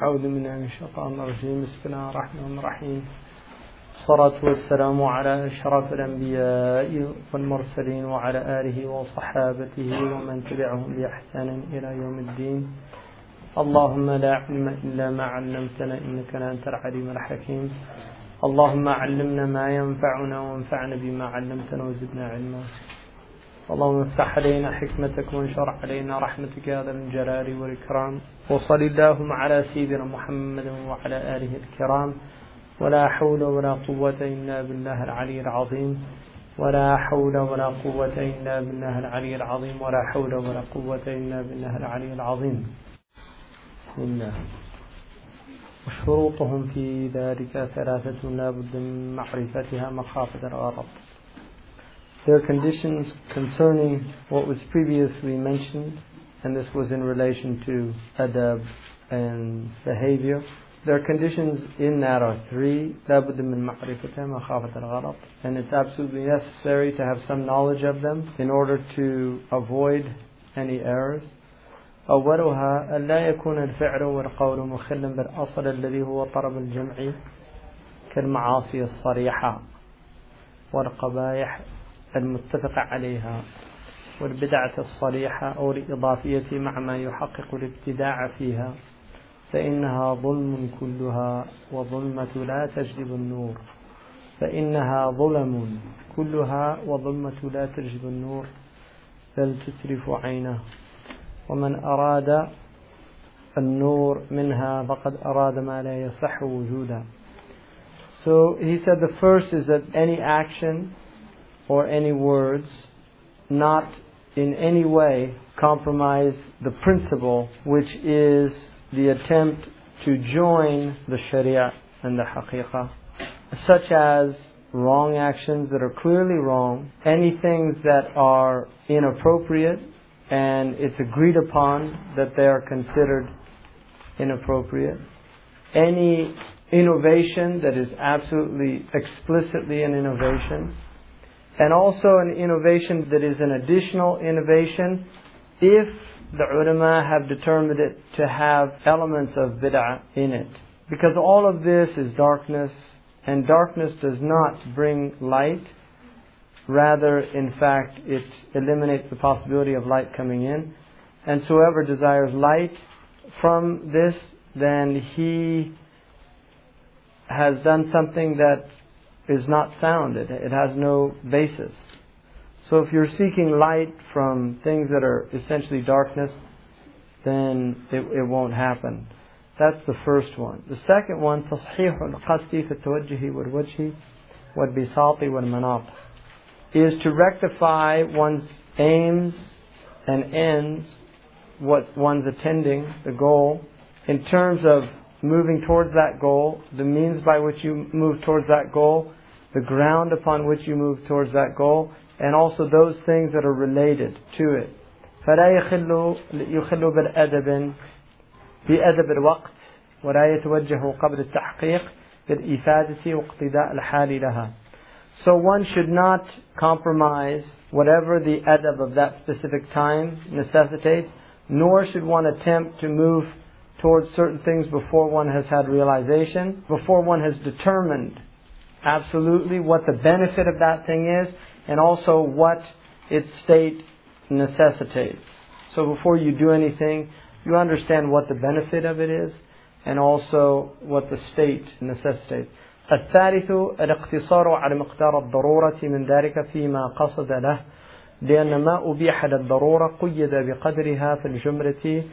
أعوذ بالله من الشيطان الرجيم. بسم الله الرحمن الرحيم. الصلاة والسلام على أشرف الأنبياء والمرسلين وعلى آله وصحابته ومن تبعهم بإحسان إلى يوم الدين. اللهم لا علم إلا ما علمتنا إنك أنت العليم الحكيم. اللهم علمنا ما ينفعنا وانفعنا بما علمتنا وزدنا علما. اللهم افتح علينا حكمتك وانشر علينا رحمتك يا ذا الجلال والإكرام. وصل اللهم على سيدنا محمد وعلى آله الكرام. ولا حول ولا قوة إلا بالله العلي العظيم. ولا حول ولا قوة إلا بالله العلي العظيم. ولا حول ولا قوة إلا بالله العلي العظيم. بسم الله. وشروطهم في ذلك ثلاثة لا بد من معرفتها مخافة الغلط. There are conditions concerning what was previously mentioned, and this was in relation to adab and behavior. There are conditions in that are three. لا بد من معرفتها مخافة الغلط, and it's absolutely necessary to have some knowledge of them in order to avoid any errors. أولها أن لا يكون الفعل والقول مخلا بالأصل الذي هو طلب الجمع كالمعاصي الصريحة والقبائح المتفق عليها والبدعة الصريحة أو الإضافية مع ما يحقق الابتداع فيها، فإنها ظلم كلها وظلمة لا تجلب النور. فإنها ظلم كلها وظلمة لا تجلب النور بل تسرف عينه. ومن أراد النور منها فقد أراد ما لا يصح وجودا. So he said the first is that any action or any words not in any way compromise the principle, which is the attempt to join the Sharia and the Haqiqah, such as wrong actions that are clearly wrong, any things that are inappropriate and it's agreed upon that they are considered inappropriate, any innovation that is absolutely explicitly an innovation, and also an innovation that is an additional innovation if the ulama have determined it to have elements of bid'ah in it. Because all of this is darkness, and darkness does not bring light. Rather, in fact, it eliminates the possibility of light coming in. And so whoever desires light from this, then he has done something that is not sound. It has no basis. So if you're seeking light from things that are essentially darkness, then it won't happen. That's the first one. The second one, تصحيح القصد في التوجه والوجه والبساط والمناط, is to rectify one's aims and ends, what one's attending, the goal, in terms of moving towards that goal, the means by which you move towards that goal, the ground upon which you move towards that goal, and also those things that are related to it. فلا يخل بالأدب بأدب الوقت ولا يتوجه قبل التحقيق بالإفادة واقتداء الحال لها. So one should not compromise whatever the adab of that specific time necessitates, nor should one attempt to move towards certain things before one has had realization, before one has determined absolutely what the benefit of that thing is, and also what its state necessitates. So before you do anything, you understand what the benefit of it is, and also what the state necessitates. الثالث الاقتصار على مقدار الضرورة من ذلك فيما قصد له، لأن ما أبيح للضرورة قيد بقدرها في الجملة،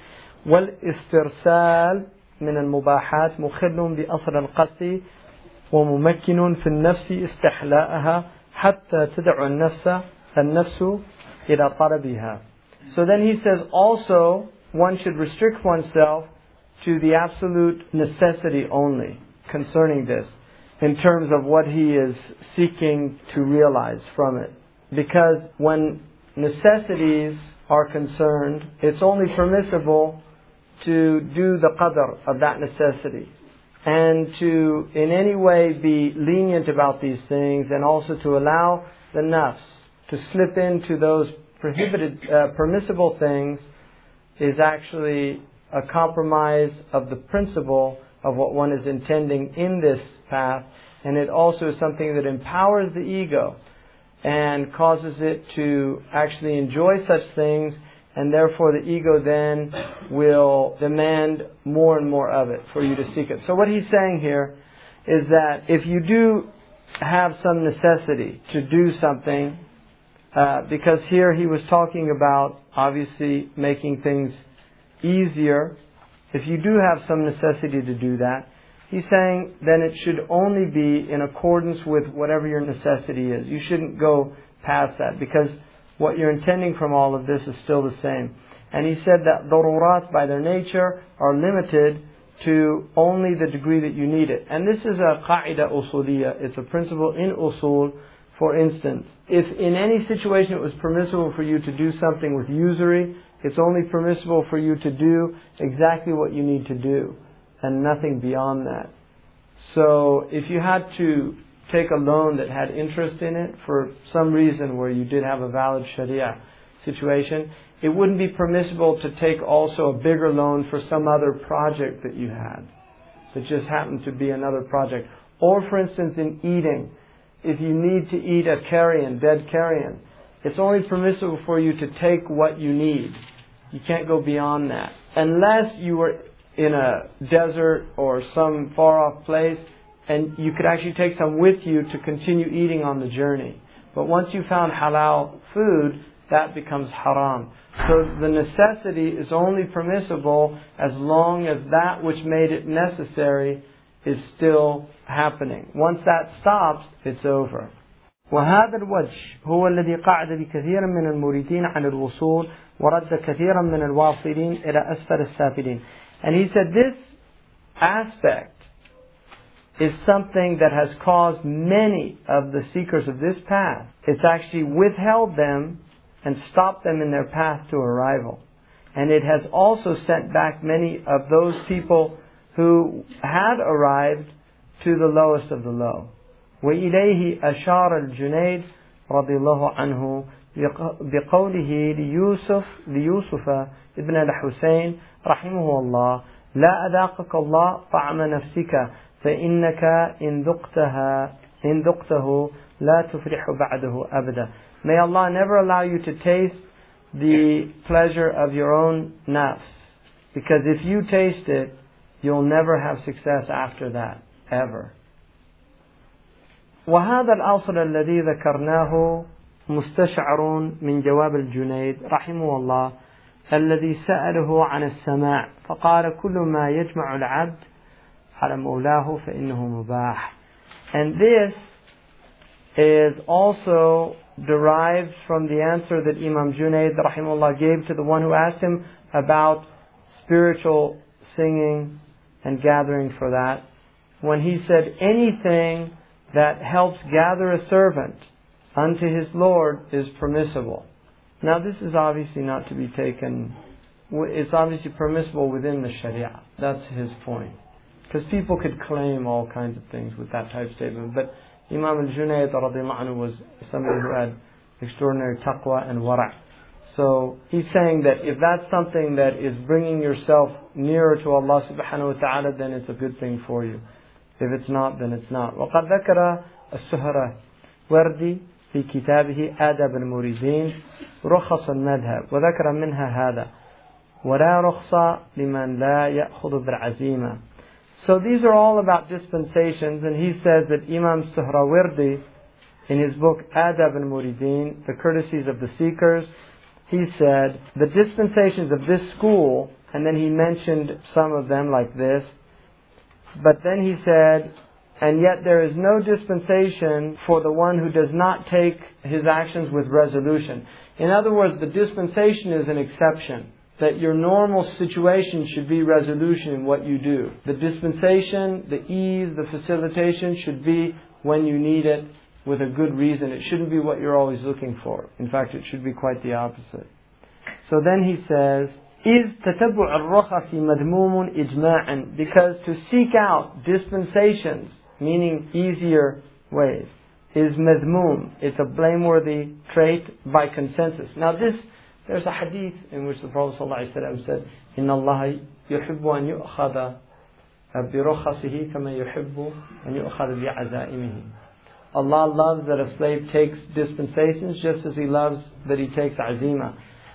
والاسترسال من المباحات مخل بأصل القصد وممكن في النفس استحلاءها حتى تدع النفس إلى طلبها. So then he says also one should restrict oneself to the absolute necessity only concerning this, in terms of what he is seeking to realize from it. Because when necessities are concerned, it's only permissible to do the qadr of that necessity, and to in any way be lenient about these things, and also to allow the nafs to slip into those prohibited, permissible things, is actually a compromise of the principle of what one is intending in this path, and it also is something that empowers the ego and causes it to actually enjoy such things, and therefore the ego then will demand more and more of it for you to seek it. So what he's saying here is that if you do have some necessity to do something, because here he was talking about obviously making things easier, if you do have some necessity to do that, he's saying then it should only be in accordance with whatever your necessity is. You shouldn't go past that, because what you're intending from all of this is still the same. And he said that darurat by their nature are limited to only the degree that you need it. And this is a qaida usuliyya. It's a principle in usul. For instance, if in any situation it was permissible for you to do something with usury, it's only permissible for you to do exactly what you need to do and nothing beyond that. So if you had to take a loan that had interest in it for some reason where you did have a valid sharia situation, it wouldn't be permissible to take also a bigger loan for some other project that you had. It just happened to be another project. Or for instance in eating, if you need to eat a carrion, dead carrion, it's only permissible for you to take what you need. You can't go beyond that. Unless you were in a desert or some far off place and you could actually take some with you to continue eating on the journey. But once you found halal food, that becomes haram. So the necessity is only permissible as long as that which made it necessary is still happening. Once that stops, it's over. وهذا الوجه هو الذي قعد بكثير من المريدين عن الوصول ورد كثيرا من الواصلين إلى أسفل السافلين. And he said this aspect is something that has caused many of the seekers of this path. It's actually withheld them and stopped them in their path to arrival. And it has also sent back many of those people who had arrived to the lowest of the low. وإليه أشار الجنيد رضي الله عنه بقوله ليوسف ابن الحسين رحمه الله لا أذاقك الله طعم نفسك فإنك إن ذقته لا تفرح بعده أبدا. May Allah never allow you to taste the pleasure of your own nafs, because if you taste it, you'll never have success after that, ever. وهذا الأصل الذي ذكرناه مستشعر من جواب الجنيد رحمه الله الذي سأله عن السماع فقال كل ما يجمع العبد على مولاه فإنه مباح. And this is also derived from the answer that Imam Junaid rahimahullah gave to the one who asked him about spiritual singing and gathering for that, when he said anything that helps gather a servant unto his Lord is permissible. Now this is obviously not to be taken, it's obviously permissible within the Sharia. That's his point. Because people could claim all kinds of things with that type of statement. But Imam al-Junayd radiyallahu anhu was somebody who had extraordinary taqwa and wara'. So he's saying that if that's something that is bringing yourself nearer to Allah subhanahu wa ta'ala, then it's a good thing for you. If it's not, then it's not. وقد ذكر السهروردي في كتابه آداب المريدين رخص المذهب وذكر منها هذا ولا رخصة لمن لا يأخذ بالعزيمة. So these are all about dispensations, and he says that Imam Suhrawardi in his book Adab al-Muridin, The Courtesies of the Seekers, he said the dispensations of this school, and then he mentioned some of them like this, but then he said, and yet there is no dispensation for the one who does not take his actions with resolution. In other words, the dispensation is an exception. That your normal situation should be resolution in what you do. The dispensation, the ease, the facilitation should be when you need it with a good reason. It shouldn't be what you're always looking for. In fact, it should be quite the opposite. So then he says, إِذْ تَتَبُعَ الرُّخَصِ مَذْمُومٌ إِجْمَاعًا, because to seek out dispensations, meaning easier ways, is madhmoom. It's a blameworthy trait by consensus. Now this There's a hadith in which the Prophet ﷺ said, إِنَّ اللَّهَ يُحِبُّ أَن يُؤْخَذَ بِرُخَصِهِ كَمَا يُحِبُّ أَن يُؤْخَذَ بِعَزَائِمِهِ. Allah loves that a slave takes dispensations just as He loves that he takes azima.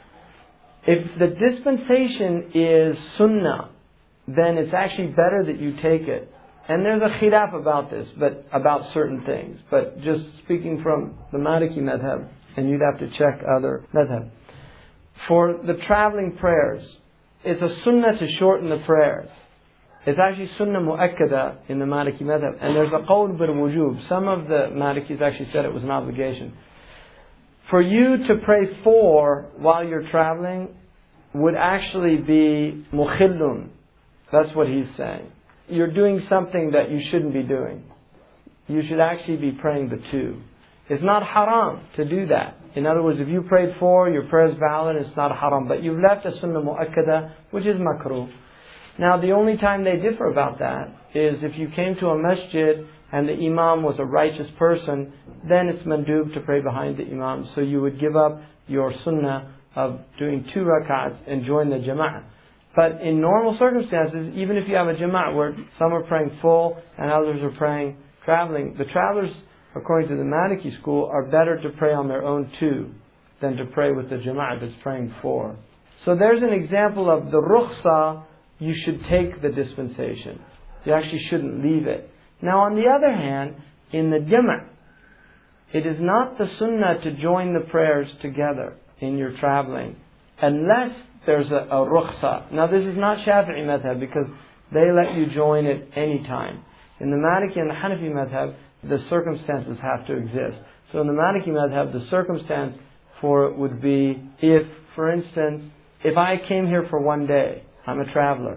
If the dispensation is sunnah, then it's actually better that you take it. And there's a khilaf about this, but about certain things. But just speaking from the Maliki madhab, and you'd have to check other madhab. For the traveling prayers, it's a sunnah to shorten the prayers. It's actually sunnah mu'akkada in the Maliki madhab. And there's a qawl bil wujub. Some of the Malikis actually said it was an obligation. For you to pray 4 while you're traveling would actually be mukhillun. That's what he's saying. You're doing something that you shouldn't be doing. You should actually be praying the 2. It's not haram to do that. In other words, if you prayed 4, your prayer is valid, it's not haram. But you've left a sunnah mu'akkada, which is makruh. Now, the only time they differ about that is if you came to a masjid and the imam was a righteous person, then it's mandub to pray behind the imam. So you would give up your sunnah of doing 2 rak'ats and join the jama'ah. But in normal circumstances, even if you have a jama'ah where some are praying full and others are praying traveling, the travelers, according to the Maliki school, are better to pray on their own 2 than to pray with the jama'ah that's praying 4. So there's an example of the rukhsa. You should take the dispensation. You actually shouldn't leave it. Now, on the other hand, in the jama', it is not the sunnah to join the prayers together in your traveling, unless there's a rukhsa. Now, this is not Shafi'i madhab, because they let you join it any time. In the Maliki and the Hanafi madhab, the circumstances have to exist. So in the Maliki madhab, the circumstance for it would be if, for instance, if I came here for 1 day, I'm a traveler,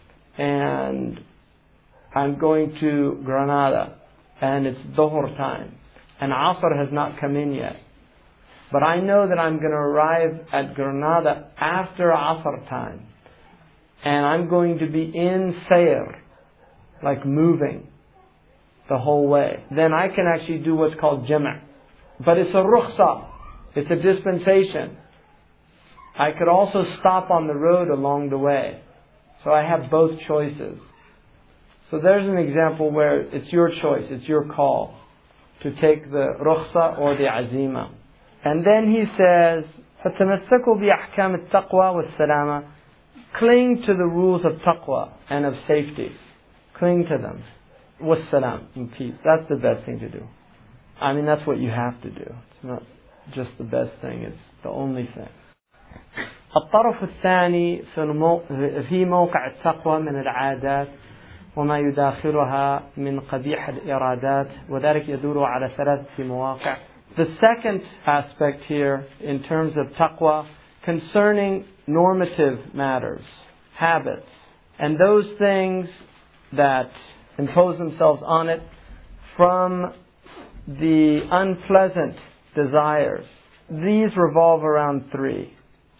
and I'm going to Granada, and it's Dhuhr time, and Asr has not come in yet. But I know that I'm going to arrive at Granada after Asr time, and I'm going to be in Sayr, like moving the whole way. Then I can actually do what's called Jama'. But it's a rukhsa, it's a dispensation. I could also stop on the road along the way. So I have both choices. So there's an example where it's your choice, it's your call to take the rukhsa or the azima. And then he says, فَتَمَسَّكُوا بِأَحْكَامِ التَّقْوَى وَالسَّلَامَةِ. Cling to the rules of taqwa and of safety. Cling to them. وَالسَّلَامَ, in peace. That's the best thing to do. I mean, that's what you have to do. It's not just the best thing, it's the only thing. الطرف الثاني في موقع التقوى من العادات وما يداخلها من قبيح الإرادات وذلك يدور على 3 مواقع. The second aspect here in terms of taqwa concerning normative matters, habits, and those things that impose themselves on it from the unpleasant desires. These revolve around 3.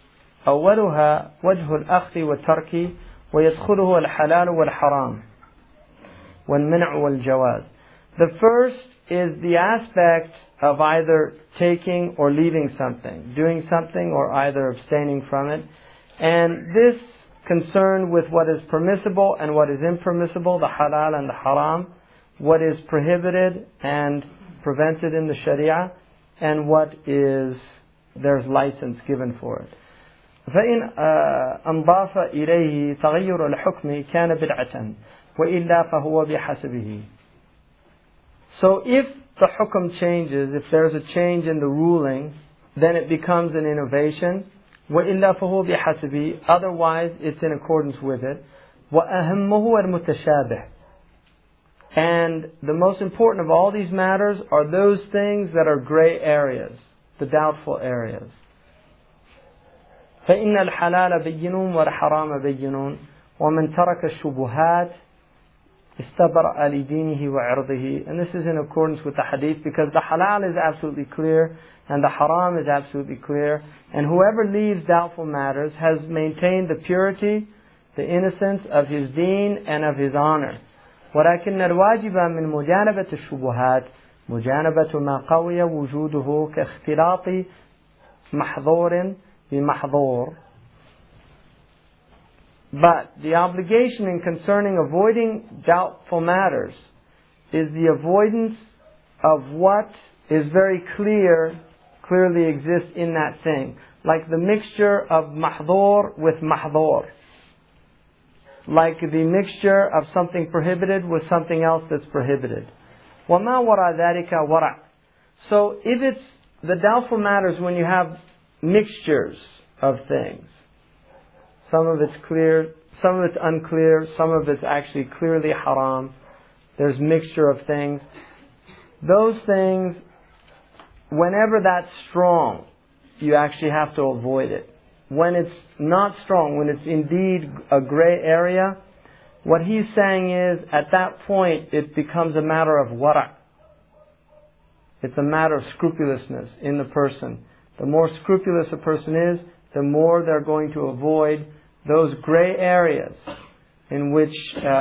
أولها وجه الأخذ والترك ويدخله الحلال والحرام والمنع والجواز. The first is the aspect of either taking or leaving something, doing something or either abstaining from it. And this concerned with what is permissible and what is impermissible, the halal and the haram, what is prohibited and prevented in the sharia, and what is, there's license given for it. فإن أنضاف إليه تغير الحكم كان بدعة وإلا فهو بحسبه. So if the hukum changes, if there's a change in the ruling, then it becomes an innovation. وإلا فهو بحسبه. Otherwise, it's in accordance with it. وأهمه المتشابه. And the most important of all these matters are those things that are gray areas, the doubtful areas. فإن الحلال بين والحرام بين ومن ترك الشبهات استبرأ لدينه وعرضه. And this is in accordance with the hadith, because the halal is absolutely clear and the haram is absolutely clear, and whoever leaves doubtful matters has maintained the purity, the innocence of his deen and of his honor. ولكن الواجب من مجانبة الشبهات مجانبة ما قوي وجوده كاختلاط محظور بمحظور. But the obligation in concerning avoiding doubtful matters is the avoidance of what is very clearly exists in that thing. Like the mixture of mahdur with mahdur. Like the mixture of something prohibited with something else that's prohibited. وَمَا وَرَى ذَلِكَ وَرَى. So if it's the doubtful matters when you have mixtures of things. Some of it's clear, some of it's unclear, some of it's actually clearly haram. There's mixture of things. Those things, whenever that's strong, you actually have to avoid it. When it's not strong, when it's indeed a gray area, what he's saying is, at that point, it becomes a matter of wara'. It's a matter of scrupulousness in the person. The more scrupulous a person is, the more they're going to avoid those gray areas in which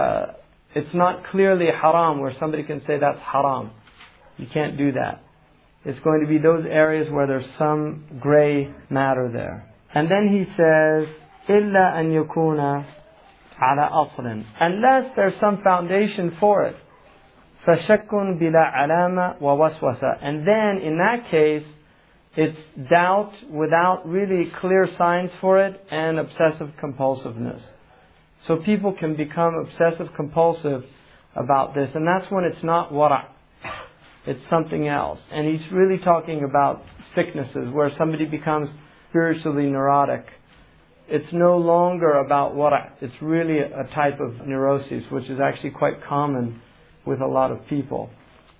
it's not clearly haram, where somebody can say that's haram. You can't do that. It's going to be those areas where there's some gray matter there. And then he says, إِلَّا أَن يَكُونَ عَلَى أَصْلٍ. Unless there's some foundation for it. فَشَكٌّ بِلَا عَلَامَ وَوَسْوَسَ. And then, in that case, it's doubt without really clear signs for it and obsessive compulsiveness. So people can become obsessive compulsive about this, and that's when it's not wara'. It's something else. And he's really talking about sicknesses where somebody becomes spiritually neurotic. It's no longer about wara'. It's really a type of neurosis, which is actually quite common with a lot of people.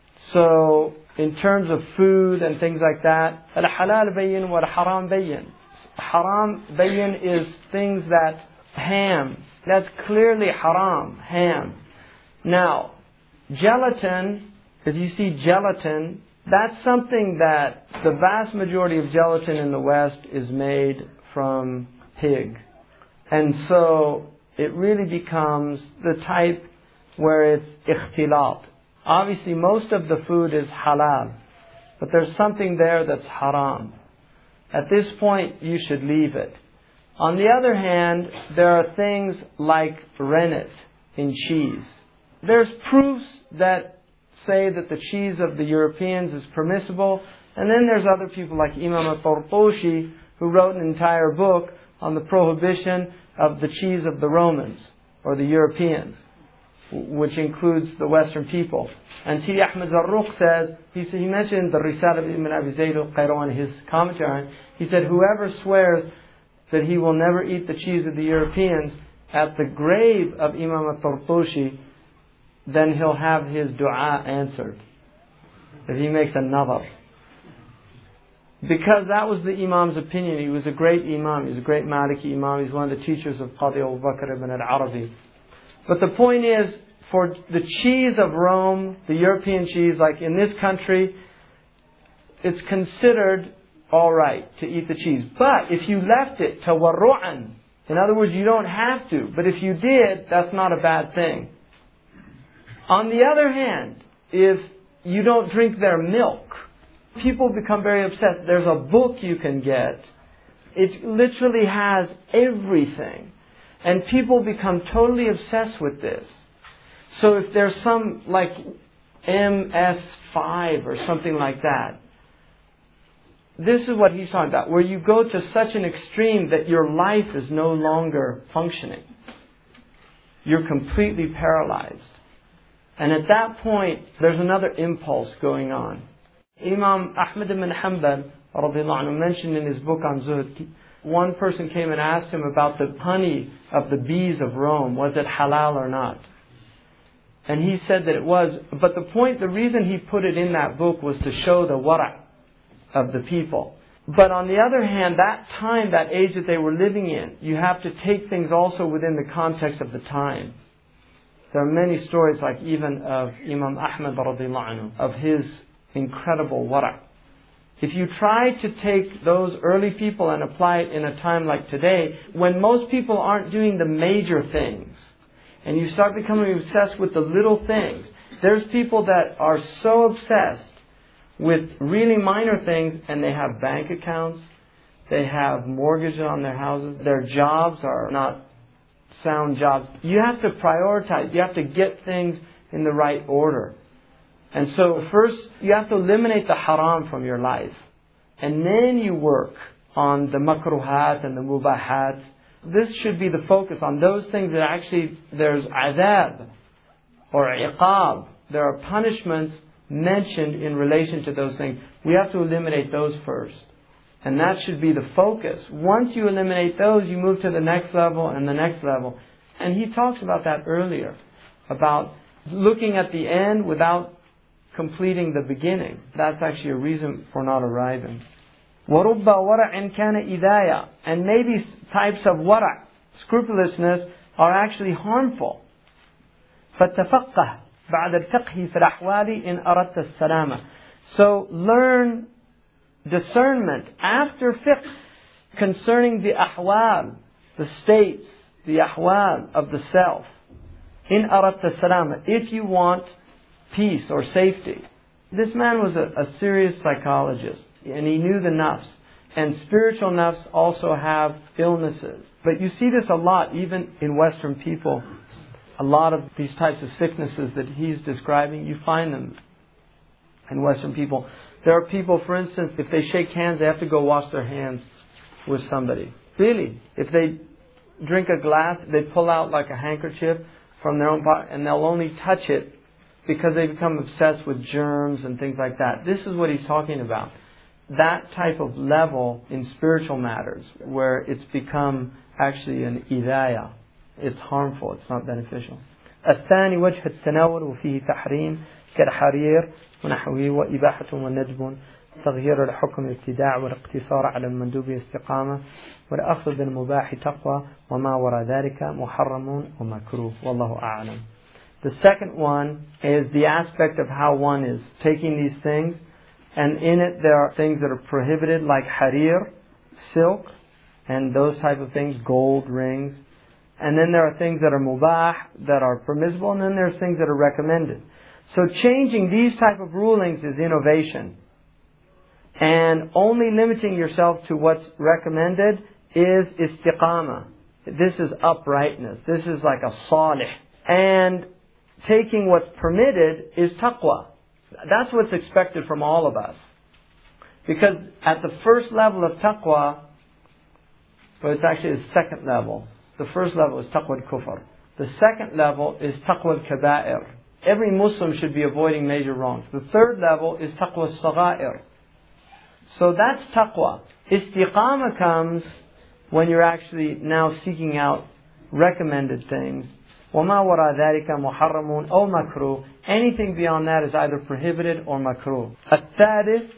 So, in terms of food and things like that, al-halal bayyin wa al-haram bayyin. Haram bayyin is things that ham. That's clearly haram, ham. Now, gelatin, if you see gelatin, that's something that the vast majority of gelatin in the West is made from pig. And so, it really becomes the type where it's ikhtilat. Obviously, most of the food is halal, but there's something there that's haram. At this point, you should leave it. On the other hand, there are things like rennet in cheese. There's proofs that say that the cheese of the Europeans is permissible, and then there's other people like Imam al-Tartushi, who wrote an entire book on the prohibition of the cheese of the Romans, or the Europeans, which includes the Western people. And Sidi Ahmed Zarruq says, he mentioned the Risala of Ibn Abi Zayd al-Qayrawan in his commentary. He said, whoever swears that he will never eat the cheese of the Europeans at the grave of Imam al-Tartushi, then he'll have his dua answered. If he makes a nadar. Because that was the Imam's opinion. He was a great Imam. He was a great Maliki Imam. He's one of the teachers of Qadi Abu Bakr ibn al-Arabi. But the point is, for the cheese of Rome, the European cheese, like in this country, it's considered alright to eat the cheese. But if you left it tawarru'an, in other words, you don't have to, but if you did, that's not a bad thing. On the other hand, if you don't drink their milk, people become very obsessed. There's a book you can get. It literally has everything. And people become totally obsessed with this. So if there's some like MS5 or something like that, this is what he's talking about, where you go to such an extreme that your life is no longer functioning. You're completely paralyzed. And at that point, there's another impulse going on. Imam Ahmad ibn Hanbal radiallahu anhu mentioned in his book on Zuhd, one person came and asked him about the honey of the bees of Rome. Was it halal or not? And he said that it was. But the reason he put it in that book was to show the wara' of the people. But on the other hand, that time, that age that they were living in, you have to take things also within the context of the time. There are many stories, like even of Imam Ahmad radiallahu anhu, of his incredible wara'. If you try to take those early people and apply it in a time like today, when most people aren't doing the major things, and you start becoming obsessed with the little things, there's people that are so obsessed with really minor things, and they have bank accounts, They have mortgages on their houses. Their jobs are not sound jobs. You have to prioritize. You have to get things in the right order. And so first, you have to eliminate the haram from your life. And then you work on the makruhat and the mubahat. This should be the focus on those things that actually there's adab or iqab. There are punishments mentioned in relation to those things. We have to eliminate those first. And that should be the focus. Once you eliminate those, you move to the next level and the next level. And he talks about that earlier, about looking at the end without completing the beginning. That's actually a reason for not arriving. وَرُبَّ وَرَعٍ كَانَ إِذَايَةً. And maybe types of wara', scrupulousness, are actually harmful. فَتَفَقَّهْ بَعْدَ الْفِقْهِ فِي الْأَحْوَالِ إِنْ أَرَدْتَ السَّلَامَةِ. So learn discernment after fiqh concerning the ahwal, the states, the ahwal of the self. In aradta salama, if you want peace or safety. This man was a serious psychologist, and he knew the nafs. And spiritual nafs also have illnesses. But you see this a lot, even in Western people. A lot of these types of sicknesses that he's describing, you find them in Western people. There are people, for instance, if they shake hands, they have to go wash their hands with somebody. Really. If they drink a glass, they pull out like a handkerchief from their own pocket, and they'll only touch it because they become obsessed with germs and things like that. This is what he's talking about. That type of level in spiritual matters, where it's become actually an idaya. It's harmful, it's not beneficial. الثاني وجه التناول وفيه تحريم كالحرير ونحوه وإباحة وندب تغيير الحكم الابتداع والاقتصار على المندوب استقامة والأخذ بالمباح تقوى وما وراء ذلك محرم ومكروه والله أعلم. The second one is the aspect of how one is taking these things, and in it there are things that are prohibited like harir, silk, and those type of things, gold rings. And then there are things that are mubah, that are permissible, and then there's things that are recommended. So changing these type of rulings is innovation. And only limiting yourself to what's recommended is istiqamah. This is uprightness. This is like a salih. And taking what's permitted is taqwa. That's what's expected from all of us. Because at the first level of taqwa, but it's actually the second level. The first level is taqwa al-kufr. The second level is taqwa al-kaba'ir. Every Muslim should be avoiding major wrongs. The third level is taqwa al-sagha'ir. So that's taqwa. Istiqamah comes when you're actually now seeking out recommended things. وَمَا وَرَى ذَلِكَ مُحَرَّمٌ أَوْ مَكْرُوهٌ. Anything beyond that is either prohibited or makruh. الثالث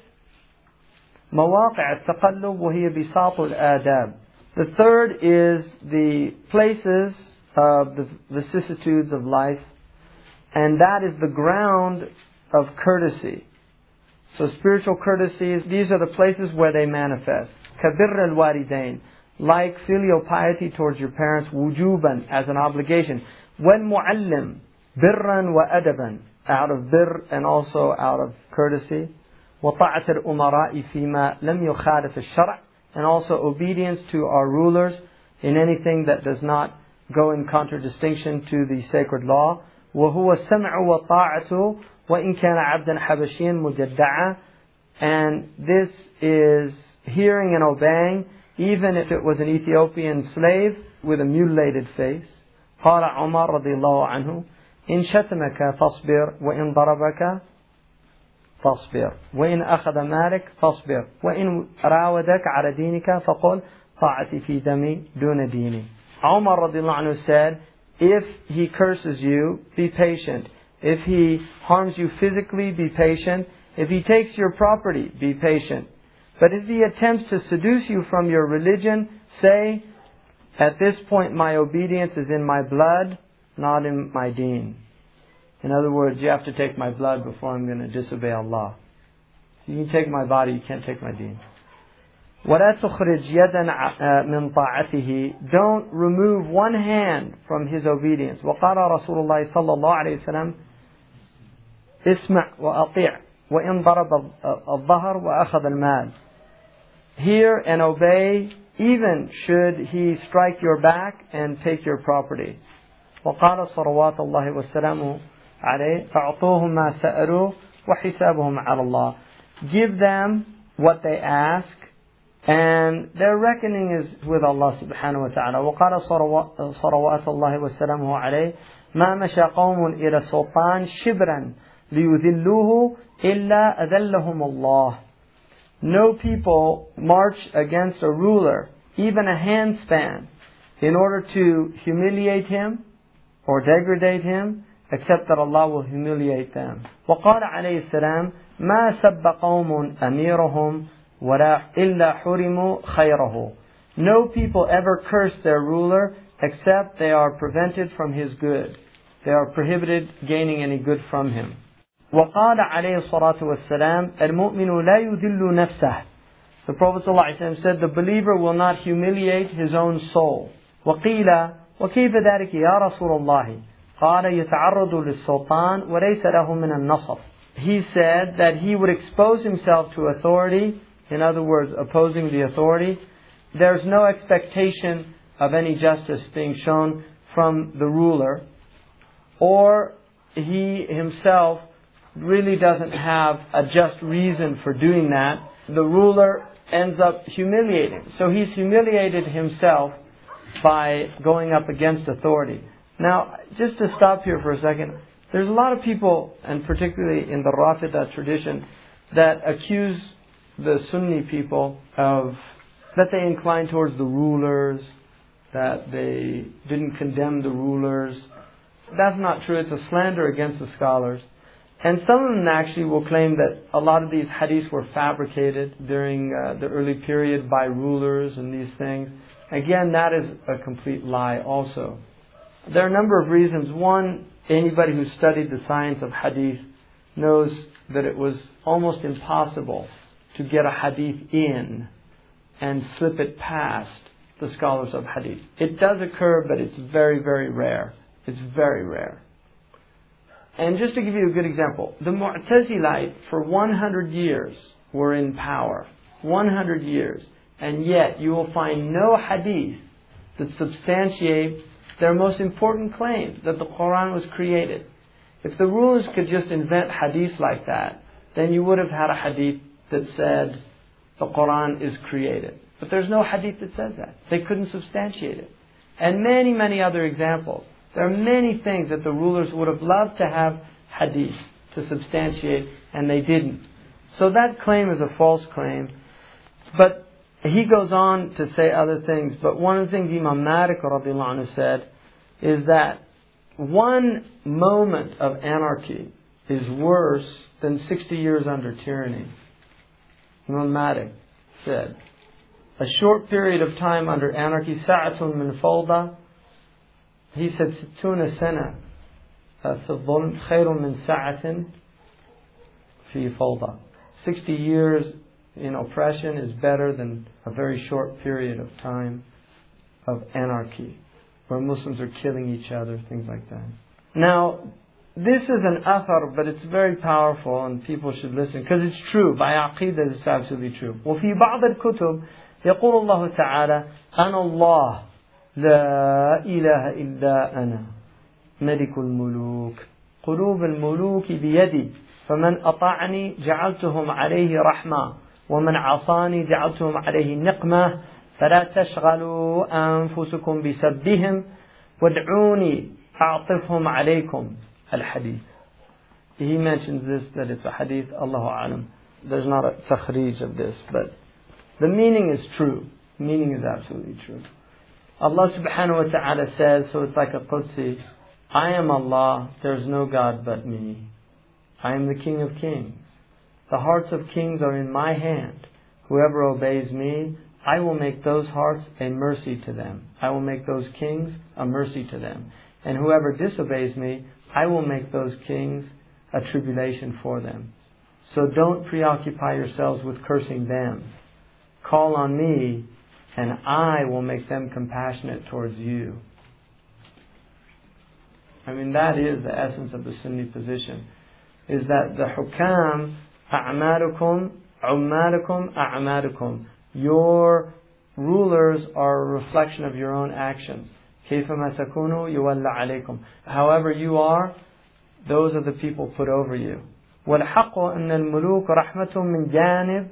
مواقع التقلب وهي بساط الآداب. The third is the places of the vicissitudes of life, and that is the ground of courtesy. So spiritual courtesies, these are the places where they manifest. كَبِرَّ الْوَالِدَيْنِ, like filial piety towards your parents, wujuban, as an obligation. وَالْمُعَلِّمْ بِرًّا وَأَدَبًا, out of birr and also out of courtesy. وَطَاعَةَ الْأُمَرَاءِ فِيمَا لَمْ يُخَالِفِ الشَّرْعِ, and also obedience to our rulers in anything that does not go in contradistinction to the sacred law. وَهُوَ السَّمْعُ وَطَاعَةُ وَإِنْ كَانَ عَبْدًا حَبَشِيًا مُجَدَّعًا. And this is hearing and obeying, even if it was an Ethiopian slave with a mutilated face. قال عمر رضي الله عنه إن شتمك فاصبر وإن ضربك فاصبر وإن أخذ مالك فاصبر وإن راودك على دينك فقل طاعتي في دمي دون ديني. Umar radiallahu anhu said, if he curses you, be patient. If he harms you physically, be patient. If he takes your property, be patient. But if he attempts to seduce you from your religion, say, at this point my obedience is in my blood, not in my deen. In other words, you have to take my blood before I'm going to disobey Allah. You can take my body, you can't take my deen. وَلَا تُخْرِجْ يَدًا مِنْ طَاعَتِهِ. Don't remove one hand from his obedience. وَقَالَ رَسُولُ اللَّهِ صَلَّى اللَّهُ عَلَيْهِ وسلم اسمع وأطيع وإن ضرب الظهر وأخذ المال. hear and obey, even should he strike your back and take your property. وقال صلوات الله وسلامه عليه فأعطوهم ما سألوا وحسابهم على الله. Give them what they ask, and their reckoning is with Allah subhanahu wa ta'ala. وقال صلوات الله وسلامه عليه ما مشى قوم إلى سلطان شبرا ليذلوه إلا أذلهم الله. No people march against a ruler, even a handspan, in order to humiliate him or degrade him, except that Allah will humiliate them. وقال عليه السلام ما سب قوم أميرهم ولا إلا حرموا خيره. No people ever curse their ruler except they are prevented from his good. They are prohibited gaining any good from him. وقال عليه الصلاة والسلام المؤمن لا يذل نفسه. The Prophet ﷺ said the believer will not humiliate his own soul. وقيل وكيف ذلك يا رسول الله قال يتعرض للسلطان وليس له من النصف. He said that he would expose himself to authority, in other words, opposing the authority. There's no expectation of any justice being shown from the ruler, or he himself really doesn't have a just reason for doing that. The ruler ends up humiliating. So he's humiliated himself by going up against authority. Now, just to stop here for a second, there's a lot of people, and particularly in the Rafida tradition, that accuse the Sunni people of that they incline towards the rulers, that they didn't condemn the rulers. That's not true. It's a slander against the scholars. And some of them actually will claim that a lot of these hadiths were fabricated during the early period by rulers and these things. Again, that is a complete lie also. There are a number of reasons. One, anybody who studied the science of hadith knows that it was almost impossible to get a hadith in and slip it past the scholars of hadith. It does occur, but it's very, very rare. It's very rare. And just to give you a good example, the Mu'tazilite for 100 years were in power. 100 years. And yet you will find no hadith that substantiate their most important claim, that the Quran was created. If the rulers could just invent hadith like that, then you would have had a hadith that said the Quran is created. But there's no hadith that says that. They couldn't substantiate it. And many, many other examples. There are many things that the rulers would have loved to have hadith to substantiate, and they didn't. So that claim is a false claim. But he goes on to say other things. But one of the things Imam Malik radiallahu anhu said is that one moment of anarchy is worse than 60 years under tyranny. Imam Malik said, a short period of time under anarchy, sa'atun min fawda. He said, 60 سنة في الظلم خير من ساعة في فوضى. 60 years in oppression is better than a very short period of time of anarchy, where Muslims are killing each other, things like that. Now, this is an athar, but it's very powerful and people should listen, because it's true. By aqidah, it's absolutely true. وفي بعض الكتب يقول الله تعالى أنا الله لا إله إلا أنا ملك الملوك قلوب الملوك بيدي فمن أطاعني جعلتهم عليه رحمة ومن عصاني جعلتهم عليه نقمة فلا تشغلوا أنفسكم بسبهم وادعوني أعطفهم عليكم الحديث. He mentions this, that it's a hadith, Allahu A'lam. There's not a takhrij of this, but the meaning is true. The meaning is absolutely true. Allah subhanahu wa ta'ala says, so it's like a Qudsi, I am Allah, there's no God but me. I am the King of Kings. The hearts of kings are in my hand. Whoever obeys me, I will make those hearts a mercy to them. I will make those kings a mercy to them. And whoever disobeys me, I will make those kings a tribulation for them. So don't preoccupy yourselves with cursing them. Call on me, and I will make them compassionate towards you. I mean, that is the essence of the Sunni position. Is that the hukam, a'malukum, ummalukum, a'malukum. Your rulers are a reflection of your own actions. كَيْفَمَا تَكُونُوا يُوَلَّ عَلَيْكُمْ. However you are, those are the people put over you. وَالْحَقُّ أَنَّ الْمُلُوكَ رَحْمَةٌ مِنْ جَانِبٍ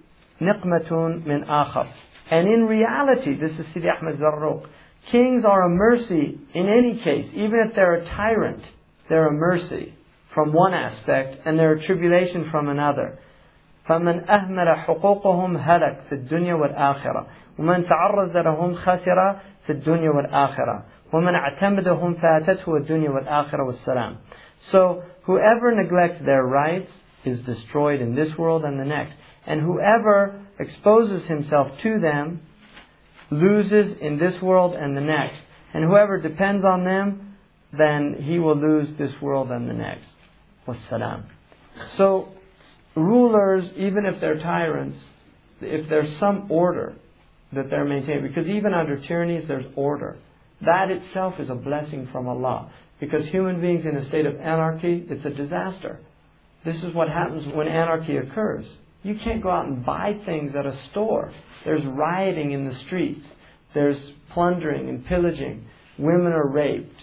نِقْمَةٌ مِنْ آخَرٍ. And in reality, this is Sidi Ahmed Zarruq, kings are a mercy in any case. Even if they're a tyrant, they're a mercy from one aspect and they're a tribulation from another. فَمَنْ أَهْمَلَ حُقُوقَهُمْ هَلَكَ فِي الدُّنْيَا وَالْآخِرَةِ وَمَنْ تَعَرَّضَ لَهُمْ خَسِرَ في الدنيا والآخرة ومن اعتمدهم فاتته الدنيا والآخرة والسلام. So whoever neglects their rights is destroyed in this world and the next. And whoever exposes himself to them loses in this world and the next. And whoever depends on them, then he will lose this world and the next. Wassalam. So rulers, even if they're tyrants, if there's some order that they're maintaining, because even under tyrannies there's order. That itself is a blessing from Allah. Because human beings in a state of anarchy, it's a disaster. This is what happens when anarchy occurs. You can't go out and buy things at a store. There's rioting in the streets. There's plundering and pillaging. Women are raped.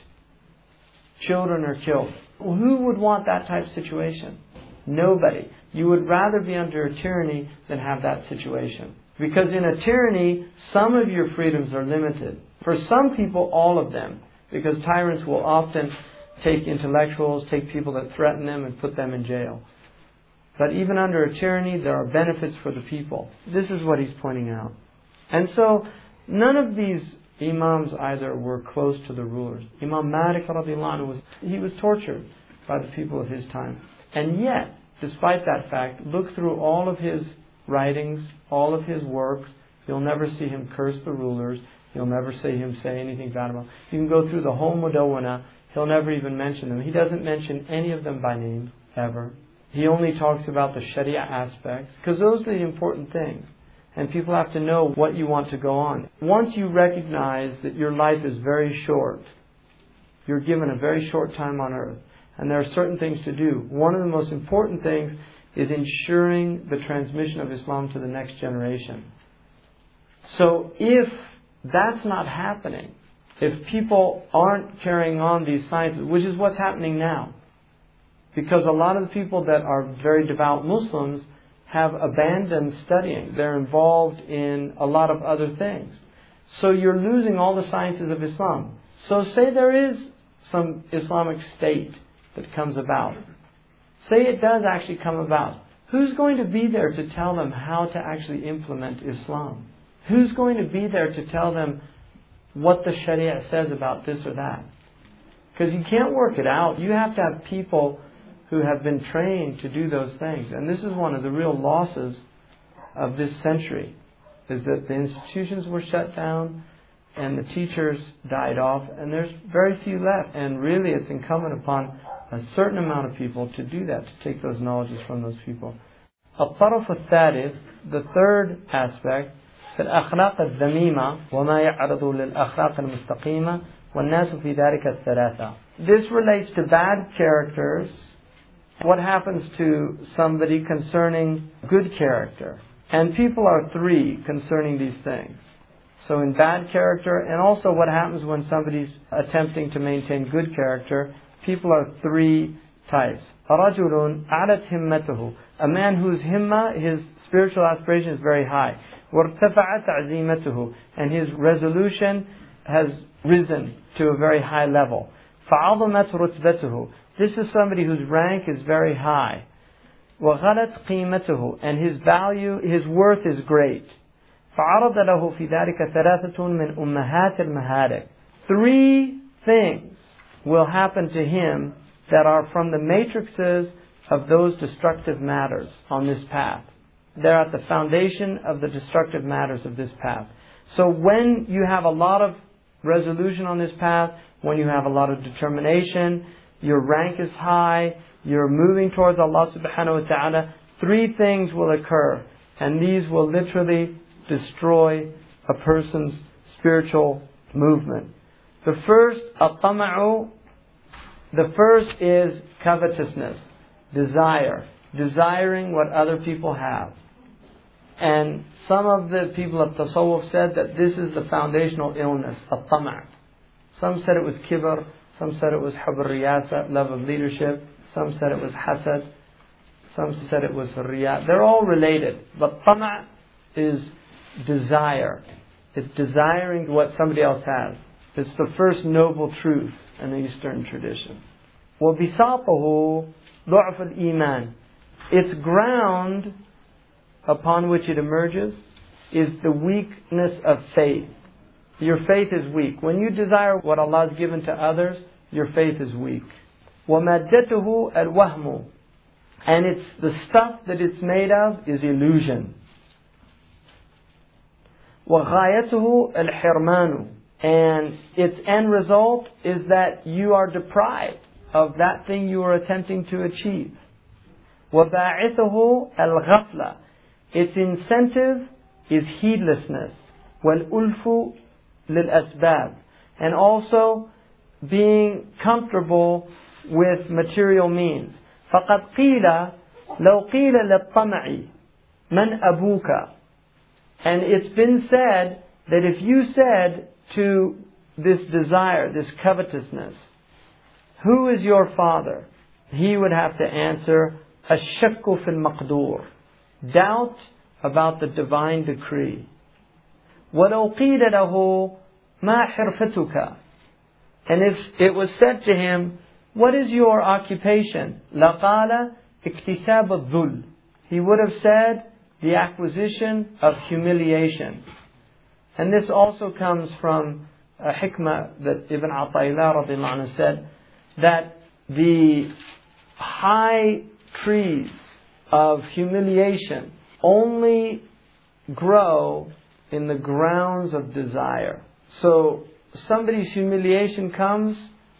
Children are killed. Who would want that type of situation? Nobody. You would rather be under a tyranny than have that situation. Because in a tyranny, some of your freedoms are limited. For some people, all of them. Because tyrants will often take intellectuals, take people that threaten them and put them in jail. But even under a tyranny, there are benefits for the people. This is what he's pointing out. And so, none of these imams either were close to the rulers. Imam Malik radiallahu anhu was tortured by the people of his time. And yet, despite that fact, look through all of his writings, all of his works, you'll never see him curse the rulers. You'll never see him say anything bad about them. You can go through the whole Mudawwana, he'll never even mention them. He doesn't mention any of them by name, ever. He only talks about the Sharia aspects, because those are the important things. And people have to know what you want to go on. Once you recognize that your life is very short, you're given a very short time on earth, and there are certain things to do. One of the most important things is ensuring the transmission of Islam to the next generation. So if that's not happening, if people aren't carrying on these sciences, which is what's happening now, because a lot of the people that are very devout Muslims have abandoned studying. They're involved in a lot of other things. So you're losing all the sciences of Islam. So say there is some Islamic state that comes about. Say it does actually come about. Who's going to be there to tell them how to actually implement Islam? Who's going to be there to tell them what the Sharia says about this or that? Because you can't work it out. You have to have people who have been trained to do those things. And this is one of the real losses of this century, is that the institutions were shut down and the teachers died off, and there's very few left. And really it's incumbent upon a certain amount of people to do that, to take those knowledges from those people. الطرف الثالث, the third aspect, الأخلاق الذميمة وما يعرض للأخلاق المستقيمة والناس في ذلك الثلاثة. This relates to bad characters. What happens to somebody concerning good character? And people are three concerning these things. So in bad character, and also what happens when somebody's attempting to maintain good character, people are three types. رَجُلٌ عَلَتْ هِمَّتُهُ, a man whose himma, his spiritual aspiration is very high. وَارْتَفَعَتْ عَزِيمَتُهُ, and his resolution has risen to a very high level. فَعَظَمَتْ رُتْبَتُهُ, this is somebody whose rank is very high. وَغَلَتْ قِيمَتُهُ, and his value, his worth is great. فَعَرَضَ لَهُ فِي ذَلِكَ ثَلَاثَةٌ مِنْ أُمَّهَاتِ الْمَهَالِكِ. Three things will happen to him that are from the matrices of those destructive matters on this path. They're at the foundation of the destructive matters of this path. So when you have a lot of resolution on this path, when you have a lot of determination, your rank is high, you're moving towards Allah subhanahu wa ta'ala, three things will occur. And these will literally destroy a person's spiritual movement. The first, الطمع, the first is covetousness, desire, desiring what other people have. And some of the people of Tasawwuf said that this is the foundational illness, at-tama'. Some said it was kibr, some said it was hubb al-riyasa, love of leadership, some said it was hasad, some said it was riya. They're all related. But tama' is desire. It's desiring what somebody else has. It's the first noble truth in the Eastern tradition. وَبِسَاطُهُ ضُعْفُ الْإِيمَانِ. Its ground upon which it emerges is the weakness of faith. Your faith is weak. When you desire what Allah has given to others, your faith is weak. وَمَادَّتُهُ الْوَهْمُ. And it's the stuff that it's made of is illusion. وَغَايَتُهُ الْحِرْمَانُ. And its end result is that you are deprived of that thing you are attempting to achieve. وَبَاعِثُهُ الْغَفْلَةِ. Its incentive is heedlessness. وَالْأُلْفُ لِلْأَسْبَابِ. And also being comfortable with material means. فَقَدْ قِيلَ لَوْ قِيلَ لِلطَّمَعِ مَنْ أَبُوكَ. And it's been said that if you said to this desire, this covetousness, who is your father? He would have to answer, الشَّكُّ فِي الْمَقْدُورِ. Doubt about the divine decree. وَلَوْ قِيلَ لَهُ مَا حِرْفَتُكَ. And if it was said to him, what is your occupation? لَقَالَ اكْتِسَابَ الذُّلِّ. He would have said, the acquisition of humiliation. And this also comes from a hikmah that Ibn Ata'illah radiallahu anhu said, that the high trees of humiliation only grow in the grounds of desire. So somebody's humiliation comes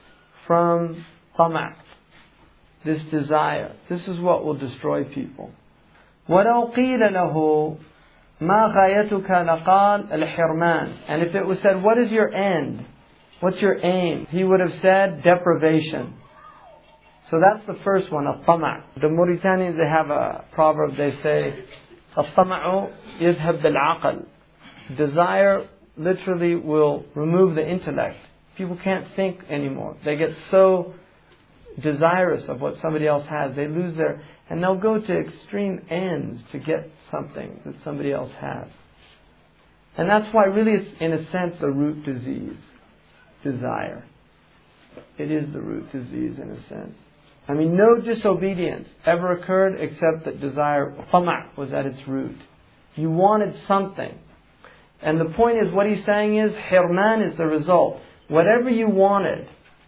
from tama', this desire. This is what will destroy people. وَلَوْ قِيلَ لَهُ مَا غَايَتُكَ لَقَالَ الْحِرْمَانِ. And if it was said, what is your end? What's your aim? He would have said, deprivation. So that's the first one, at-tama'. The Mauritanians, they have a proverb, they say, at-tama'u yadhhab bil-aql. Desire literally will remove the intellect. People can't think anymore. They get so desirous of what somebody else has. They lose their... And they'll go to extreme ends to get something that somebody else has. And that's why really it's, in a sense, a root disease. Desire. It is the root disease in a sense. I mean, no disobedience ever occurred except that desire, tama', was at its root. You wanted something. And the point is, what he's saying is, hirman is the result. Whatever you wanted,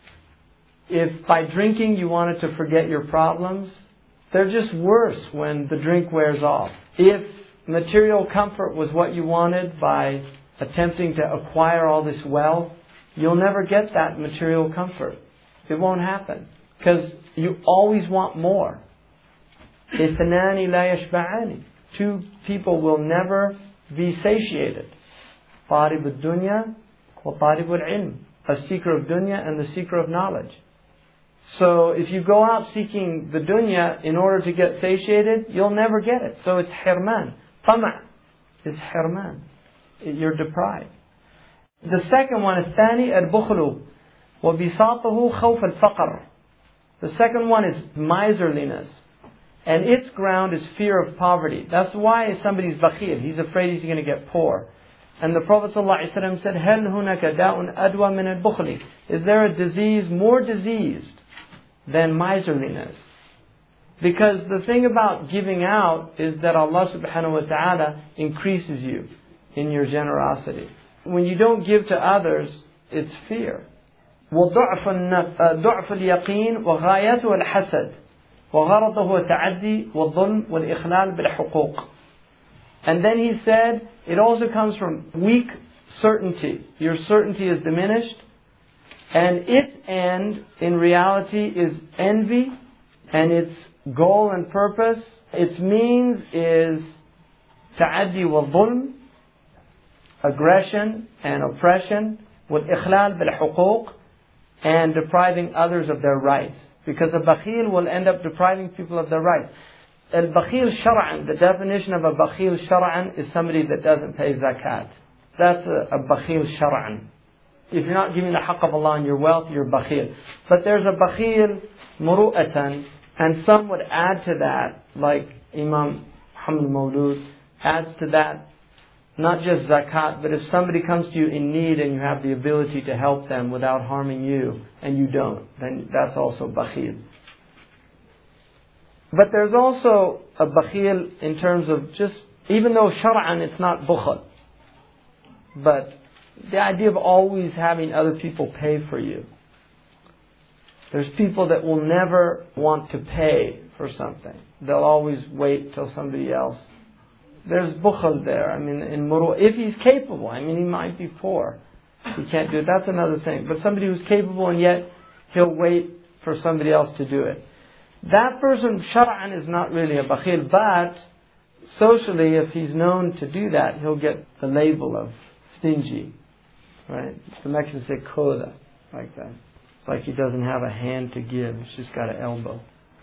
if by drinking you wanted to forget your problems, they're just worse when the drink wears off. If material comfort was what you wanted by attempting to acquire all this wealth, you'll never get that material comfort. It won't happen. Because you always want more. إِثْنَانِ لَا يَشْبَعَانِ. Two people will never be satiated. طَالِبُ الدُّنْيَا وَطَالِبُ الْعِلْمِ. A seeker of dunya and the seeker of knowledge. So if you go out seeking the dunya in order to get satiated, you'll never get it. So it's hirman. Tama' is hirman. You're deprived. The second one is ثاني البخل وبساطه خوف الفقر. The second one is miserliness. And its ground is fear of poverty. That's why somebody's bakhil. He's afraid he's going to get poor. And the Prophet ﷺ said, هَلْ هُنَكَ دَاءٌ أَدْوَى مِنَ الْبُخْلِ. Is there a disease more diseased than miserliness? Because the thing about giving out is that Allah subhanahu wa ta'ala increases you in your generosity. When you don't give to others, it's fear. وضعف اليقين وغايته الحسد وغرضه التعدي والظلم والإخلال بالحقوق. And then he said, it also comes from weak certainty. Your certainty is diminished. And its end, in reality, is envy. And its goal and purpose, its means is تعدي والظلم, aggression and oppression, والإخلال بالحقوق, and depriving others of their rights. Because a bakhil will end up depriving people of their rights. al-bakhil shar'an, the definition of a bakhil shar'an is somebody that doesn't pay zakat. That's a bakhil shar'an. If you're not giving the haqq of Allah in your wealth, you're bakhil. But there's a bakhil muru'atan, and some would add to that, like Imam Muhammad Mawlud adds to that, not just zakat, but if somebody comes to you in need and you have the ability to help them without harming you, and you don't, then that's also bakhil. But there's also a bakhil in terms of just, even though shar'an it's not bukhl, but the idea of always having other people pay for you. There's people that will never want to pay for something. They'll always wait till somebody else. There's bukhl there. I mean, if he's capable, I mean, he might be poor. He can't do it. That's another thing. But somebody who's capable and yet he'll wait for somebody else to do it. That person, shar'an, is not really a bakhil, but socially, if he's known to do that, he'll get the label of stingy. Right? The Mexicans say coda, like that. It's like he doesn't have a hand to give, he's just got an elbow.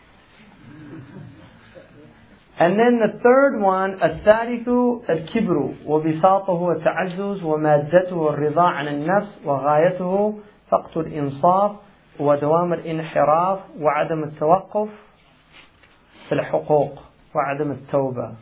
And then the third one, الثالث الكبر وبساطه التعزز ومادته الرضا عن النفس وغايته فقط الإنصاف ودوام الانحراف وعدم التوقف في الحقوق وعدم التوبة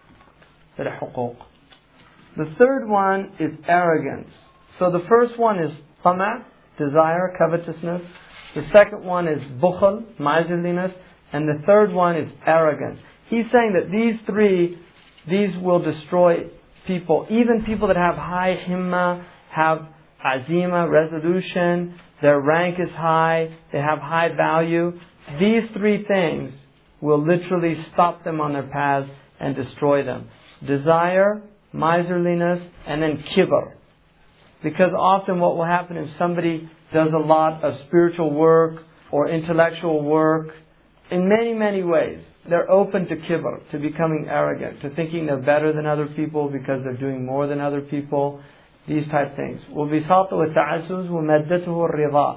في الحقوق. The third one is arrogance. So the first one is tama', desire, covetousness. The second one is bukhl, miserliness. And the third one is arrogance. He's saying that these will destroy people. Even people that have high himma, have azima, resolution, their rank is high, they have high value. These three things will literally stop them on their paths and destroy them. Desire, miserliness, and then kibr. Because often what will happen if somebody does a lot of spiritual work or intellectual work, in many, many ways, they're open to kibr, to becoming arrogant, to thinking they're better than other people because they're doing more than other people, these type things. وَبِسَاطُ وَتَعَسُّزُ وَمَدَّتُهُ الرِّضَى.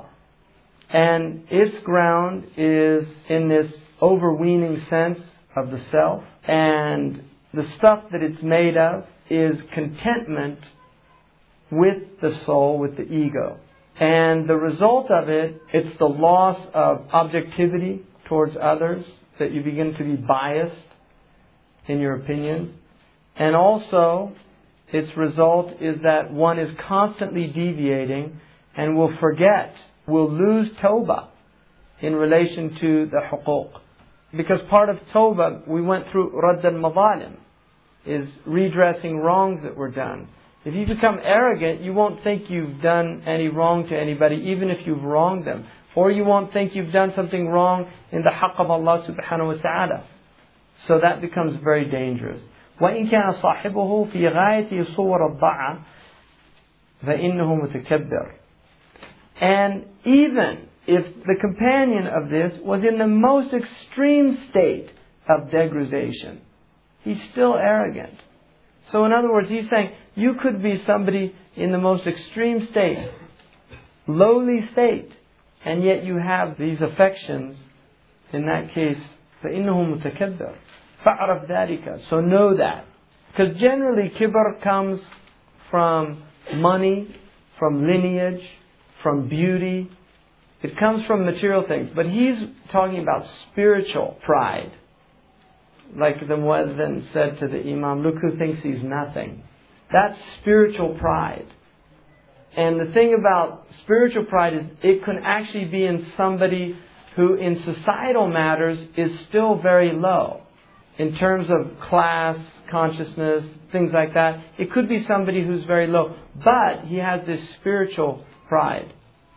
And its ground is in this overweening sense of the self, and the stuff that it's made of is contentment with the soul, with the ego. And the result of it, it's the loss of objectivity towards others, that you begin to be biased in your opinions. And also, its result is that one is constantly deviating and will forget, will lose tawbah in relation to the huquq. Because part of tawbah, we went through radd al-mazalim, is redressing wrongs that were done. If you become arrogant, you won't think you've done any wrong to anybody, even if you've wronged them. Or you won't think you've done something wrong in the haqq of Allah subhanahu wa ta'ala. So that becomes very dangerous. وَإِنْ كَانَ صَاحِبُهُ فِي غَايَةِ صُوَرَ الضَّعَ فَإِنَّهُ مُتَكَبِّرٌ. And even if the companion of this was in the most extreme state of degradation, he's still arrogant. So in other words, he's saying, you could be somebody in the most extreme state, lowly state, and yet you have these affections. In that case, فَإِنَّهُ مُتَكَبِّرٌ فَعْرَفْ ذَلِكَ. So know that. Because generally kibr comes from money, from lineage, from beauty. It comes from material things. But he's talking about spiritual pride. Like the muezzin said to the imam, look who thinks he's nothing. That's spiritual pride. And the thing about spiritual pride is it can actually be in somebody who in societal matters is still very low. In terms of class, consciousness, things like that. It could be somebody who's very low. But he has this spiritual pride.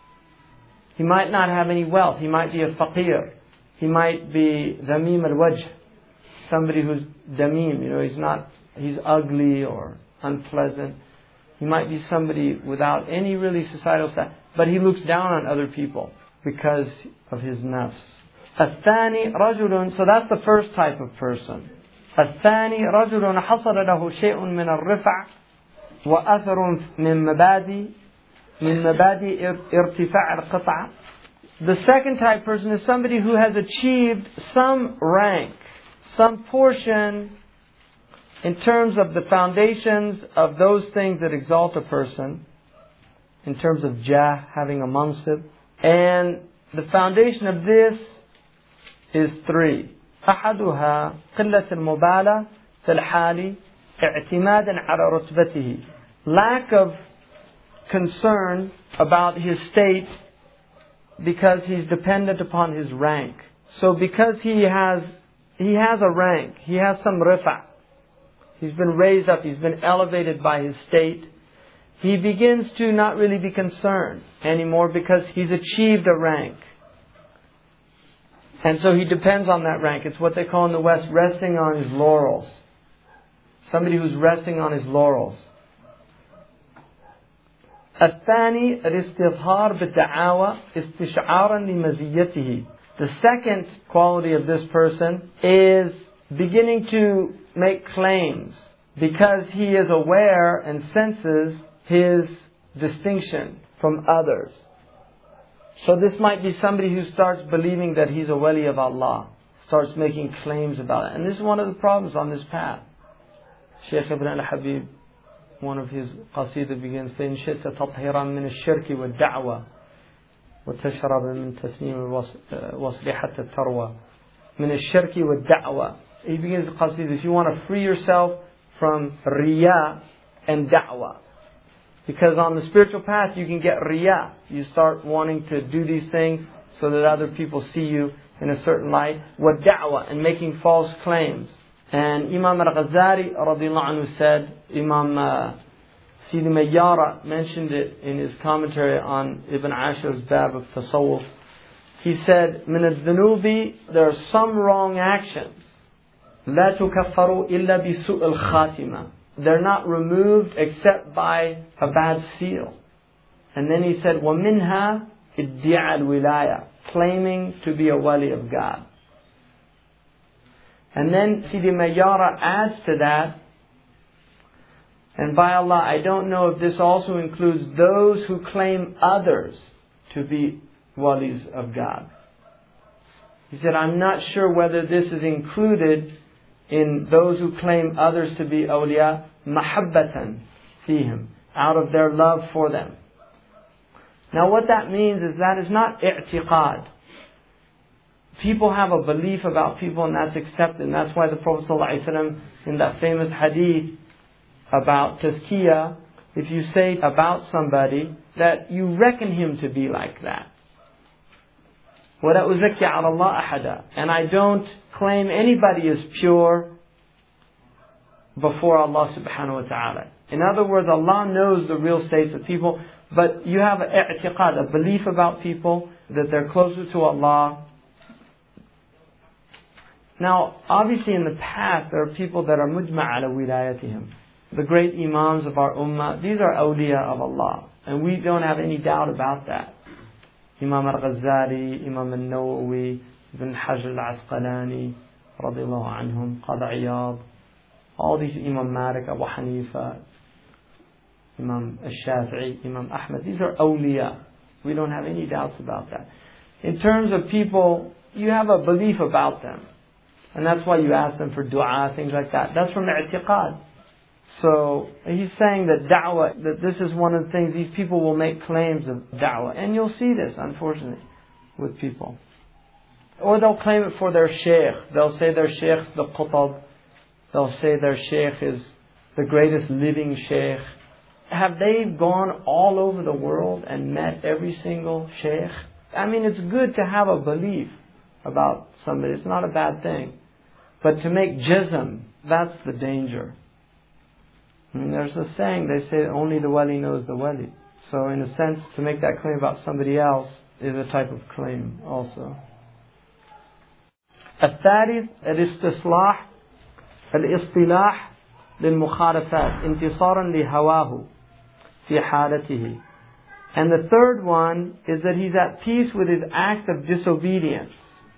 He might not have any wealth. He might be a faqir. He might be damim al-wajh. Somebody who's damim, he's ugly or unpleasant. He might be somebody without any really societal status, but he looks down on other people because of his nafs. الثاني رجل, so that's the first type of person. الثاني رجل حصل له شيء من الرفع وأثر من مبادئ ارتفاع القطعة. The second type person is somebody who has achieved some rank, some portion in terms of the foundations of those things that exalt a person, in terms of jah, having a mansib. And the foundation of this is three. أحدها قلة المبالاة في الحال اعتمادا على رتبته. Lack of concern about his state because he's dependent upon his rank. So because he has a rank, he has some rifa', he's been raised up, he's been elevated by his state, he begins to not really be concerned anymore because he's achieved a rank. And so he depends on that rank. It's what they call in the West resting on his laurels. Somebody who's resting on his laurels. الثاني الاستظهار بالدعاوى استشعارا لمزيته. The second quality of this person is beginning to make claims because he is aware and senses his distinction from others. So this might be somebody who starts believing that he's a wali of Allah, starts making claims about it. And this is one of the problems on this path. Shaykh Ibn al-Habib, one of his qasida begins, فَإِنْ شِئْتَ تَطْهِرًا مِنَ الشِّرْكِ وَالدَّعْوَةِ وَتَشْرَبَ مِنْ تَسْنِيمِ الْوَصْلِ حَتَّى التَّرْوَى مِنَ الشِّرْكِ وَالدَّعْوَةِ. He begins the qasida, if you want to free yourself from riya and da'wah. Because on the spiritual path you can get riya. You start wanting to do these things so that other people see you in a certain light. وَالدَّعْوَةِ, and making false claims. And Imam al-Ghazali radiallahu anhu said, Imam Sidi Mayyara mentioned it in his commentary on Ibn Ashur's Bab of Tasawwuf. He said, من الذنوب, there are some wrong actions. لا تكفروا إلا بسوء الخاتمة. They're not removed except by a bad seal. And then he said, وَمِنْهَا ادِّعَى الْوِلَايَةِ, claiming to be a wali of God. And then Sidi Mayyara adds to that, and by Allah, I don't know if this also includes those who claim others to be walis of God. He said, I'm not sure whether this is included in those who claim others to be awliya, mahabbatan fihim, out of their love for them. Now what that means is that is not i'tiqad. People have a belief about people and that's accepted. And that's why the Prophet ﷺ, in that famous hadith about tazkiyah, if you say about somebody that you reckon him to be like that. وَلَا أُزَكِّ عَلَى اللَّهِ أَحَدًا, and I don't claim anybody as pure before Allah subhanahu wa ta'ala. In other words, Allah knows the real states of people, but you have an i'tiqad, a belief about people, that they're closer to Allah. Now, obviously in the past, there are people that are mujma' ala wilayatihim. The great imams of our ummah, these are awliya of Allah. And we don't have any doubt about that. Imam al-Ghazali, Imam al-Nawawi, Ibn Hajar al-Asqalani, radiyallahu anhum, Qadi Iyad, all these, Imam Malik, Abu Hanifa, Imam al-Shafi'i, Imam Ahmad, these are awliya. We don't have any doubts about that. In terms of people, you have a belief about them. And that's why you ask them for dua, things like that. That's from i'tiqad. So he's saying that da'wah, that this is one of the things, these people will make claims of da'wah. And you'll see this, unfortunately, with people. Or they'll claim it for their sheikh. They'll say their sheikh's the qutab. They'll say their sheikh is the greatest living sheikh. Have they gone all over the world and met every single sheikh? I mean, it's good to have a belief about somebody. It's not a bad thing. But to make jazm, that's the danger. I mean, there's a saying, they say only the wali knows the wali. So in a sense, to make that claim about somebody else is a type of claim also. الثالث الاستصلاح الاصطلاح للمخالفات انتصارا لهواه في حالته. And the third one is that he's at peace with his act of disobedience,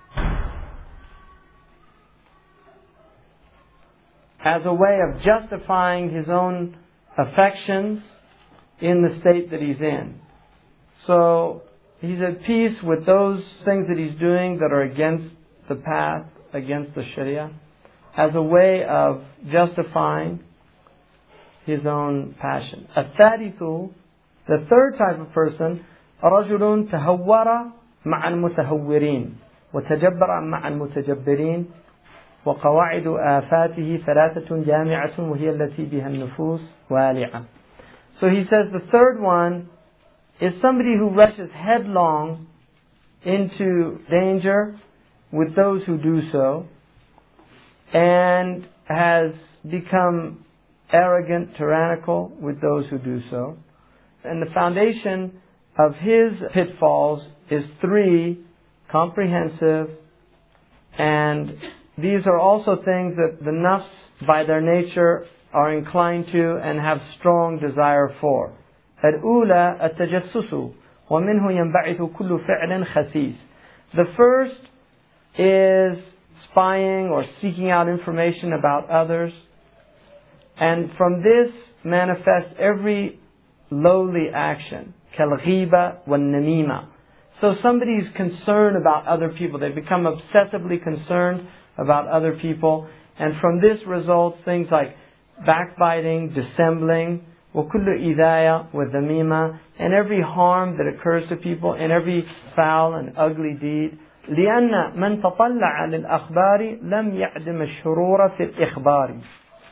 as a way of justifying his own affections in the state that he's in. So he's at peace with those things that he's doing that are against the path, against the Sharia. as a way of justifying his own passion. الثالث, the third type of person, رجل تهور مع المتهورين وتجبر مع المتجبرين وقواعد آفاته ثلاثة جامعة وهي التي بها النفوس والعة. So he says the third one is somebody who rushes headlong into danger with those who do so, and has become arrogant, tyrannical with those who do so. And the foundation of his pitfalls is three: comprehensive, and these are also things that the nafs by their nature are inclined to and have strong desire for. الأولى التجسس ومنه ينبعث كل فعل خسيس. The first is spying or seeking out information about others, and from this manifests every lowly action. كالغيبة والنميمة. So somebody is concerned about other people. They become obsessively concerned about other people, and from this results things like backbiting, dissembling, وَكُلُّ إِذَايَةٍ وَذَمِيمَةٍ, and every harm that occurs to people, and every foul and ugly deed. لأن من تطلع للأخبار لم يعدم الشرور في الإخبار.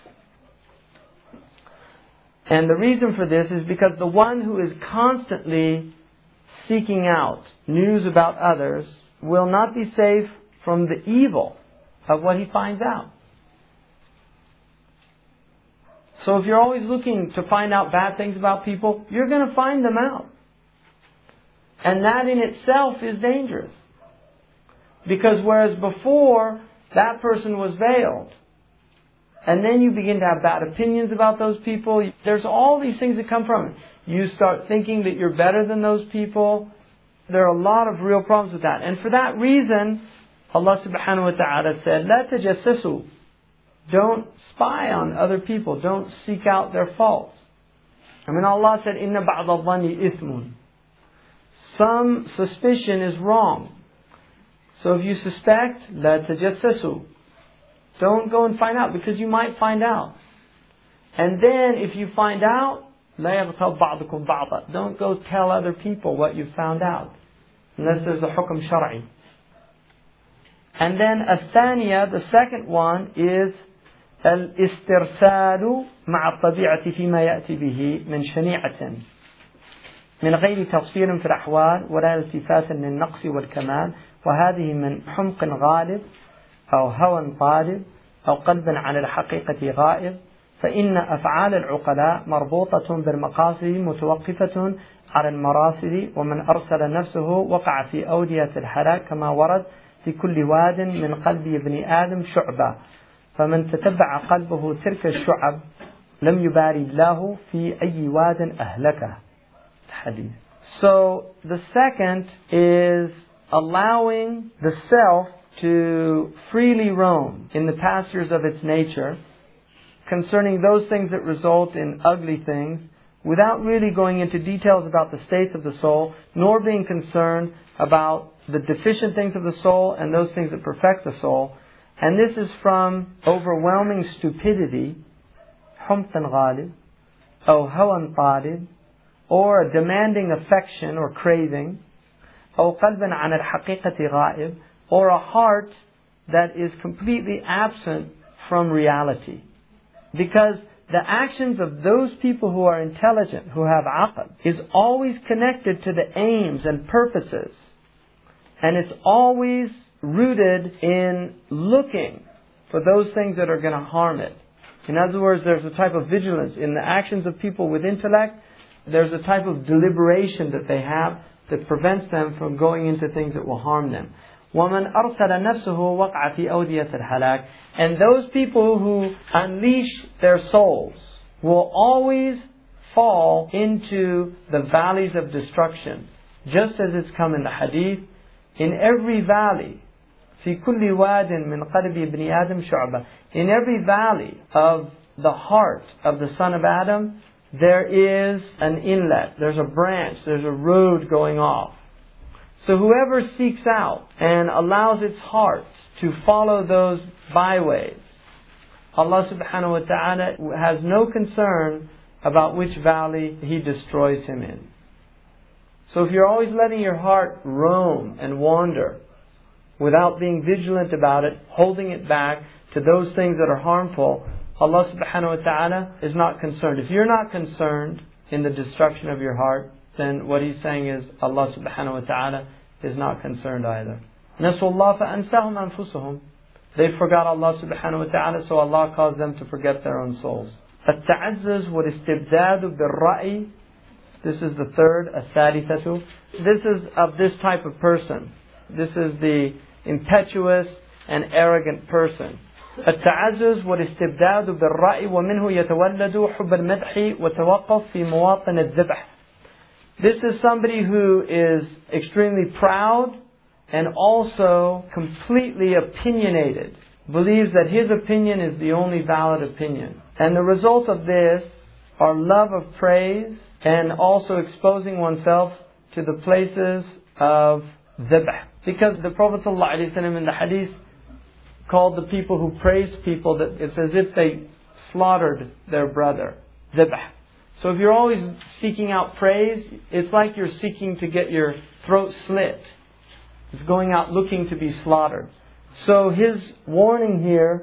And the reason for this is because the one who is constantly seeking out news about others will not be safe from the evil of what he finds out. So if you're always looking to find out bad things about people, you're going to find them out. And that in itself is dangerous. Because whereas before, that person was veiled, and then you begin to have bad opinions about those people, there's all these things that come from it. You start thinking that you're better than those people. There are a lot of real problems with that. And for that reason, Allah subhanahu wa ta'ala said, لا تجسسوا. Don't spy on other people. Don't seek out their faults. I mean, Allah said, إِنَّ بَعْضَ الظَّنِّ إِثْمٌ. Some suspicion is wrong. So if you suspect, لَا تَجَسَّسُوا. Don't go and find out, because you might find out. And then if you find out, لَا يَغْتَبْ بَعْضُكُمْ بَعْضًا. Don't go tell other people what you found out, unless there's a hukm shar'i. And then الثانية, the second one, is الاسترسال مع الطبيعة فيما يأتي به من شنيعة من غير تفصيل في الأحوال ولا التفات للنقص والكمال، وهذه من حمق غالب أو هوى طالب أو قلب على الحقيقة غائب. فإن أفعال العقلاء مربوطة بالمقاصد متوقفة على المراصد، ومن أرسل نفسه وقع في أودية الهلاك كما ورد في كل واد من قلب ابن آدم شعبة، فمن تتبع قلبه تلك الشعب لم يباري الله في أي واد أهلكه. Hadith. So the second is allowing the self to freely roam in the pastures of its nature concerning those things that result in ugly things, without really going into details about the states of the soul, nor being concerned about the deficient things of the soul and those things that perfect the soul. And this is from overwhelming stupidity, حمق غالب, أو هوى طالب, or a demanding affection or craving, أو قلب عن الحقيقة غائب, or a heart that is completely absent from reality. Because the actions of those people who are intelligent, who have aql, is always connected to the aims and purposes. And it's always rooted in looking for those things that are going to harm it. In other words, there's a type of vigilance in the actions of people with intellect. There's a type of deliberation that they have that prevents them from going into things that will harm them. وَمَنْ أَرْسَلَ نَفْسُهُ وَقْعَ فِي أَوْدِيَةِ الْهَلَاكِ. And those people who unleash their souls will always fall into the valleys of destruction. Just as it's come in the hadith, in every valley, في كل واد من قلب ابن آدم شعبة. In every valley of the heart of the son of Adam, there is an inlet, there's a branch, there's a road going off. So whoever seeks out and allows its heart to follow those byways Allah subhanahu wa ta'ala has no concern about which valley He destroys him in. So if you're always letting your heart roam and wander without being vigilant about it, holding it back to those things that are harmful, Allah subhanahu wa ta'ala is not concerned. If you're not concerned in the destruction of your heart, then what He's saying is Allah subhanahu wa ta'ala is not concerned either. نَسُوا اللَّهَ فَأَنْسَهُمْ أَنفُسُهُم. They forgot Allah subhanahu wa ta'ala, so Allah caused them to forget their own souls. التعزز والاستبداد بالرأي. This is the third, الثالثة. This is of this type of person. This is the impetuous and arrogant person. التعزز والاستبداد بالرأي ومنه يتولد حب المدح وتوقف في مواطن الذبح. This is somebody who is extremely proud and also completely opinionated. Believes that his opinion is the only valid opinion. And the result of this are love of praise and also exposing oneself to the places of dhibh. Because the Prophet ﷺ in the hadith called the people who praised people that it's as if they slaughtered their brother. Dhibh. So if you're always seeking out praise, it's like you're seeking to get your throat slit. It's going out looking to be slaughtered. So his warning here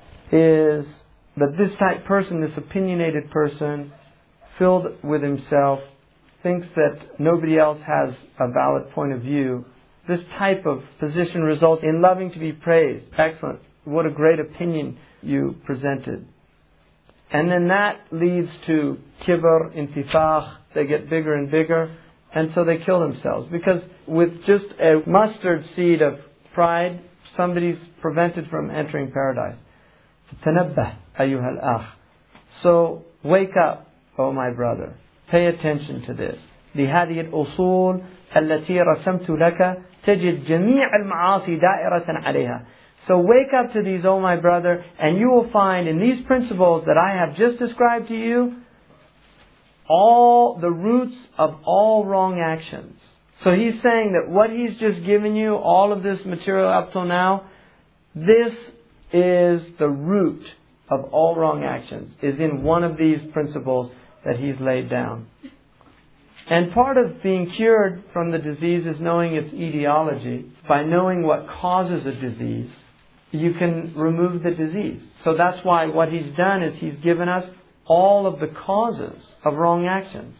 is that this type person, this opinionated person, filled with himself, thinks that nobody else has a valid point of view. This type of position results in loving to be praised. Excellent. What a great opinion you presented. And then that leads to kibr, intifakh. They get bigger and bigger. And so they kill themselves. Because with just a mustard seed of pride, somebody's prevented from entering paradise. تنبه أيها الأخ. So wake up, oh my brother. Pay attention to this. لهذه الأصول التي رسمت لك تجد جميع المعاصي دائرة عليها. So wake up to these, oh my brother, and you will find in these principles that I have just described to you all the roots of all wrong actions. So he's saying that what he's just given you, all of this material up till now, this is the root of all wrong actions, is in one of these principles that he's laid down. And part of being cured from the disease is knowing its etiology. By knowing what causes a disease, you can remove the disease. So that's why what he's done is he's given us all of the causes of wrong actions.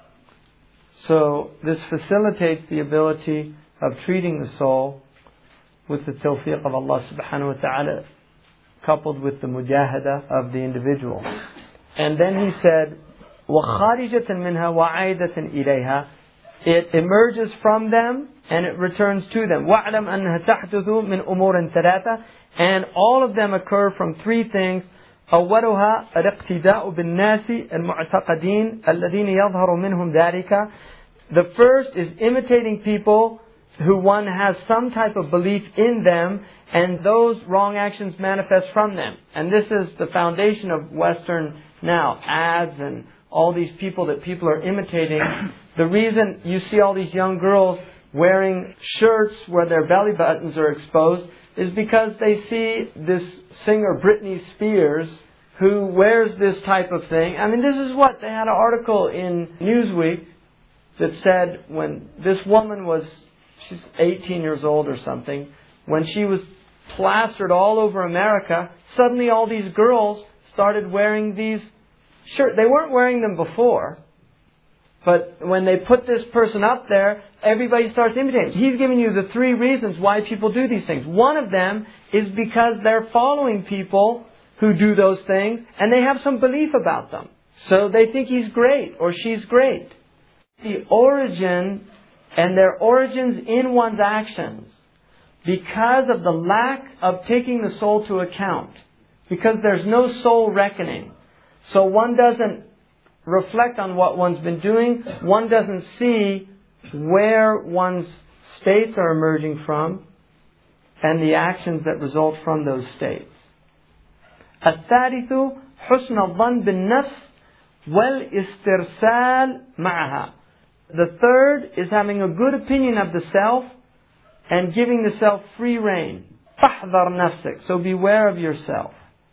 So this facilitates the ability of treating the soul with the tawfiq of Allah subhanahu wa ta'ala, coupled with the mujahada of the individual. And then he said, وَخَارِجَةً مِنْهَا وَعَيْدَةً إِلَيْهَا. It emerges from them and it returns to them. وَاعْلَمْ أَنَّهَا تَحْدُثُ مِنْ أُمُورٍ ثَلَاثَةٍ. And all of them occur from three things. أولها الاقتداء بالناس المعتقدين الذين يظهر منهم ذلك. The first is imitating people who one has some type of belief in them, and those wrong actions manifest from them. And this is the foundation of Western now, ads and all these people that people are imitating. The reason you see all these young girls wearing shirts where their belly buttons are exposed is because they see this singer Britney Spears who wears this type of thing. I mean, this is what they had an article in Newsweek that said when this woman was, she's 18 years old or something, when she was plastered all over America, suddenly all these girls started wearing these shirts. They weren't wearing them before, but when they put this person up there, everybody starts imitating. He's giving you the three reasons why people do these things. One of them is because they're following people who do those things and they have some belief about them. So they think he's great or she's great. The origin and their origins in one's actions, because of the lack of taking the soul to account, because there's no soul reckoning. So one doesn't reflect on what one's been doing. One doesn't see where one's states are emerging from and the actions that result from those states. الثالث حسن الظن بالنفس والاسترسال معها. The third is having a good opinion of the self and giving the self free rein. فاحذر نفسك. So beware of yourself.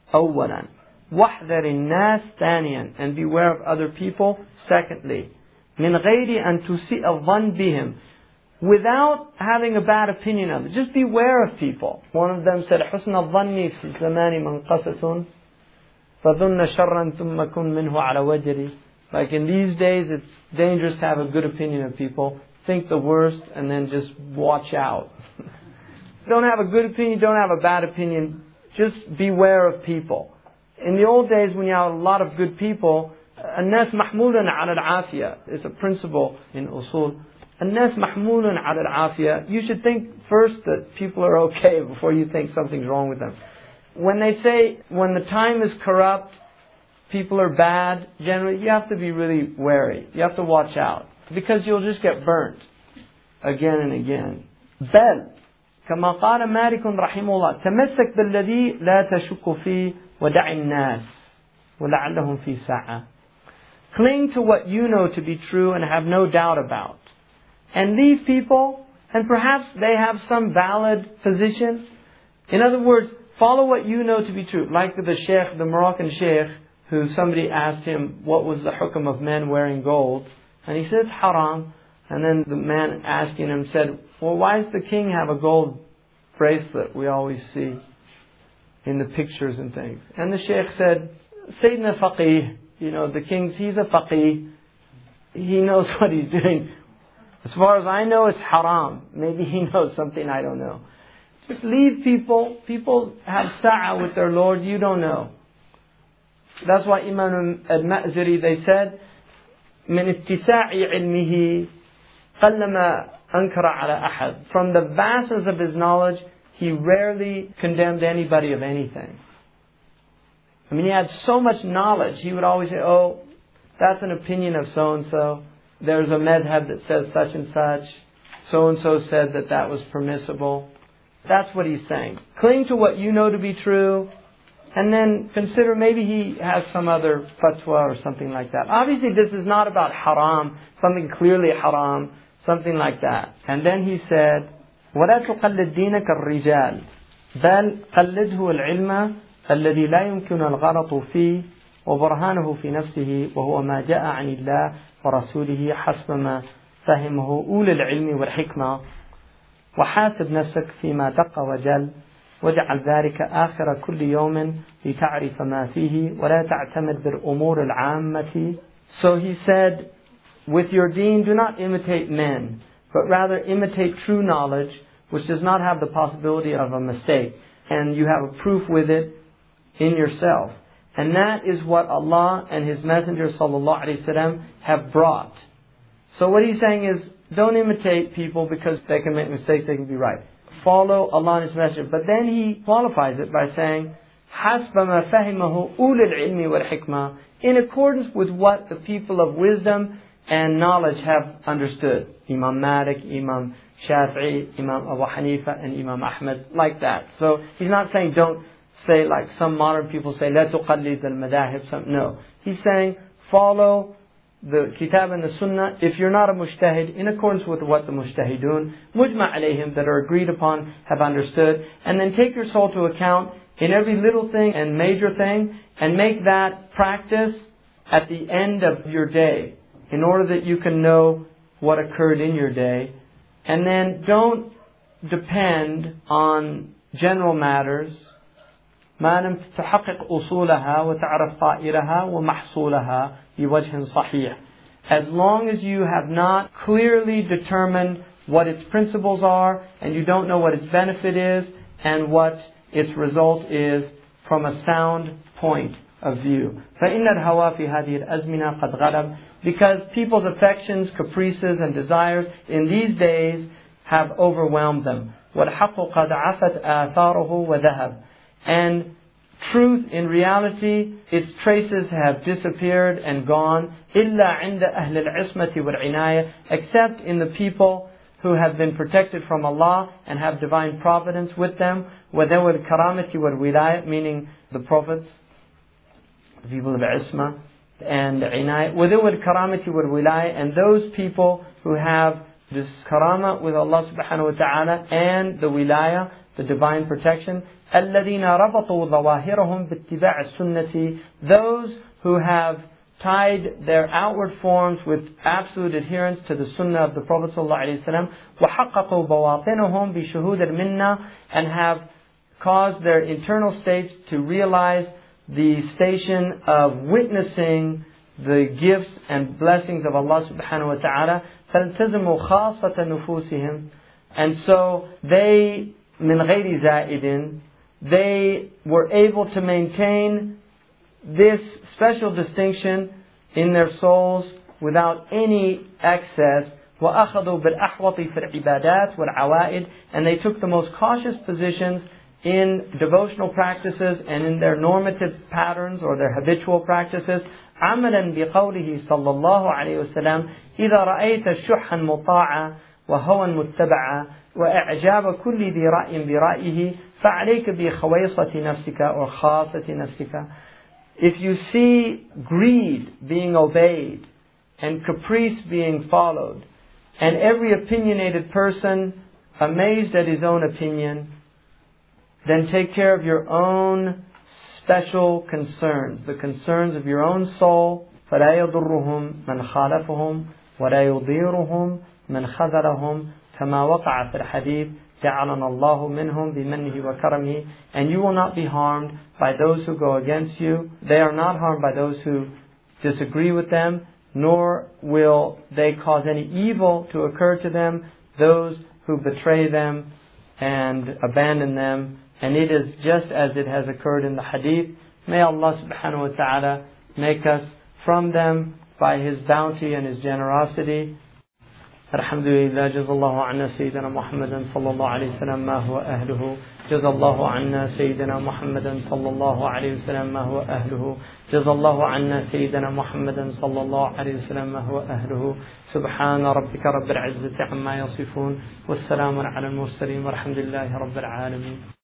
أولا واحذر الناس ثانيا, and beware of other people secondly, من غير أن تسيء الظن بهم, without having a bad opinion of it. Just beware of people. One of them said, حسن الظن في الزمان منقصة فظن شرا ثم كن منه على وجري. Like in these days, it's dangerous to have a good opinion of people. Think the worst and then just watch out. Don't have a good opinion, don't have a bad opinion. Just beware of people. In the old days, when you have a lot of good people, الناس محمول على العافية. It's a principle in usul. الناس محمول على العافية. You should think first that people are okay before you think something's wrong with them. When they say, when the time is corrupt, people are bad, generally, you have to be really wary. You have to watch out. Because you'll just get burnt again and again. بل كما قال مالك رحمه الله تمسك بالذي لا تشك فيه ودع الناس ولعلهم في ساعة. Cling to what you know to be true and have no doubt about. And leave people, and perhaps they have some valid position. In other words, follow what you know to be true. Like the sheikh, the Moroccan sheikh, who somebody asked him what was the hukm of men wearing gold. And he says haram. And then the man asking him said, well, why does the king have a gold bracelet we always see in the pictures and things? And the sheikh said, Sayyidina faqih, the king, he's a faqih. He knows what he's doing. As far as I know, it's haram. Maybe he knows something I don't know. Just leave people. People have sa'a with their Lord. You don't know. That's why Imam al-Ma'ziri, they said, من اتساع علمه قلما أنكر على أحد. From the vastness of his knowledge, he rarely condemned anybody of anything. I mean, he had so much knowledge, he would always say, oh, that's an opinion of so-and-so. There's a madhab that says such and such. So-and-so said that that was permissible. That's what he's saying. Cling to what you know to be true, and then consider maybe he has some other fatwa or something like that. Obviously, this is not about haram, something clearly haram, something like that. And then he said, وَلَا تُقَلِّدْ دِينَكَ الرِّجَالِ بَلْ قَلِّدْهُ الْعِلْمَ الَّذِي لَا يُمْكِنُ الْغَلَطُ فِيهِ وبرهانه في نفسه وهو ما جاء عن الله ورسوله حسب ما فهمه أولي العلم والحكمة وحاسب نفسك فيما دق وجل واجعل ذلك آخر كل يوم لتعرف ما فيه ولا تعتمد بالأمور العامة. So he said, with your deen, do not imitate men, but rather imitate true knowledge, which does not have the possibility of a mistake, and you have a proof with it in yourself. And that is what Allah and His Messenger ﷺ have brought. So what he's saying is, don't imitate people because they can make mistakes, they can be right. Follow Allah and His Messenger. But then he qualifies it by saying, حَسْبَ مَا فَهِمَهُ أُولِي الْعِلْمِ وَالْحِكْمَةِ, in accordance with what the people of wisdom and knowledge have understood. Imam Malik, Imam Shafi'i, Imam Abu Hanifa, and Imam Ahmad, like that. So he's not saying don't say like some modern people say, لَا تُقَلِّدَ الْمَذَاهِبِ. No. He's saying, follow the Kitab and the Sunnah, if you're not a mujtahid, in accordance with what the mujtahidun, mujma' alayhim, that are agreed upon, have understood, and then take your soul to account in every little thing and major thing, and make that practice at the end of your day, in order that you can know what occurred in your day. And then don't depend on general matters, ما لم تحقق أصولها وتعرف طائرها ومحصولها بوجه صحيح. As long as you have not clearly determined what its principles are, and you don't know what its benefit is, and what its result is from a sound point of view. فإن الهوى في هذه الأزمنة قد غلب, because people's affections, caprices, and desires in these days have overwhelmed them. والحق قد عفت آثاره وذهب. And truth, in reality, its traces have disappeared and gone. إلا عند أهل العصمة والعناية, except in the people who have been protected from Allah and have divine providence with them. وذوي الكرامة والولاية, meaning the prophets, the people of Isma and Inayah. وذوي الكرامة والولاية, and those people who have this karama with Allah subhanahu wa ta'ala and the wilaya, the divine protection. الذين ربطوا ظواهرهم باتباع السنة, those who have tied their outward forms with absolute adherence to the sunnah of the Prophet ﷺ, وحققوا بواطنهم بشهود المنة, and have caused their internal states to realize the station of witnessing the gifts and blessings of Allah subhanahu wa ta'ala. فَالْتَزِمُوا خَاصَةَ نُفُوسِهِمْ, and so they, مِنْ غَيْرِ زَائِدٍ, they were able to maintain this special distinction in their souls without any excess. وَأَخَذُوا بِالْأَحْوَطِ فِي الْعِبَادَاتِ وَالْعَوَائِدِ, and they took the most cautious positions in devotional practices and in their normative patterns or their habitual practices. عملا بقوله صلى الله عليه وسلم إذا رأيت شحا مطاعا وهوى متبعا وإعجاب كل ذي رأي برأيه فعليك بخويصة نفسك or خاصة نفسك. If you see greed being obeyed and caprice being followed and every opinionated person amazed at his own opinion, then take care of your own special concerns, the concerns of your own soul. فَلَا يَضُرُّهُمْ مَنْ خَالَفَهُمْ وَلَا يُضِيرُهُمْ مَنْ خَذَلَهُمْ كَمَا وَقَعَ فِي الْحَدِيثِ جَعَلَنَا اللَّهُ مِنْهُمْ بِمَنِّهِ وَكَرَمِهِ. And you will not be harmed by those who go against you. They are not harmed by those who disagree with them, nor will they cause any evil to occur to them, those who betray them and abandon them. And it is just as it has occurred in the hadith. May Allah subhanahu wa ta'ala make us from them by His bounty and His generosity. Alhamdulillah, jazallahu anna Sayyidina Muhammadan sallallahu alayhi wa sallam ma huwa ahluhu. Jazallahu anna Sayyidina Muhammadan sallallahu alayhi wa sallam ma huwa ahluhu. Jazallahu anna Sayyidina Muhammadan sallallahu alayhi wa sallam ma huwa ahluhu. Subhana rabbika rabbil izzati amma yasifun. Wassalamun ala al-mursaleen walhamdulillahi rabbil alameen.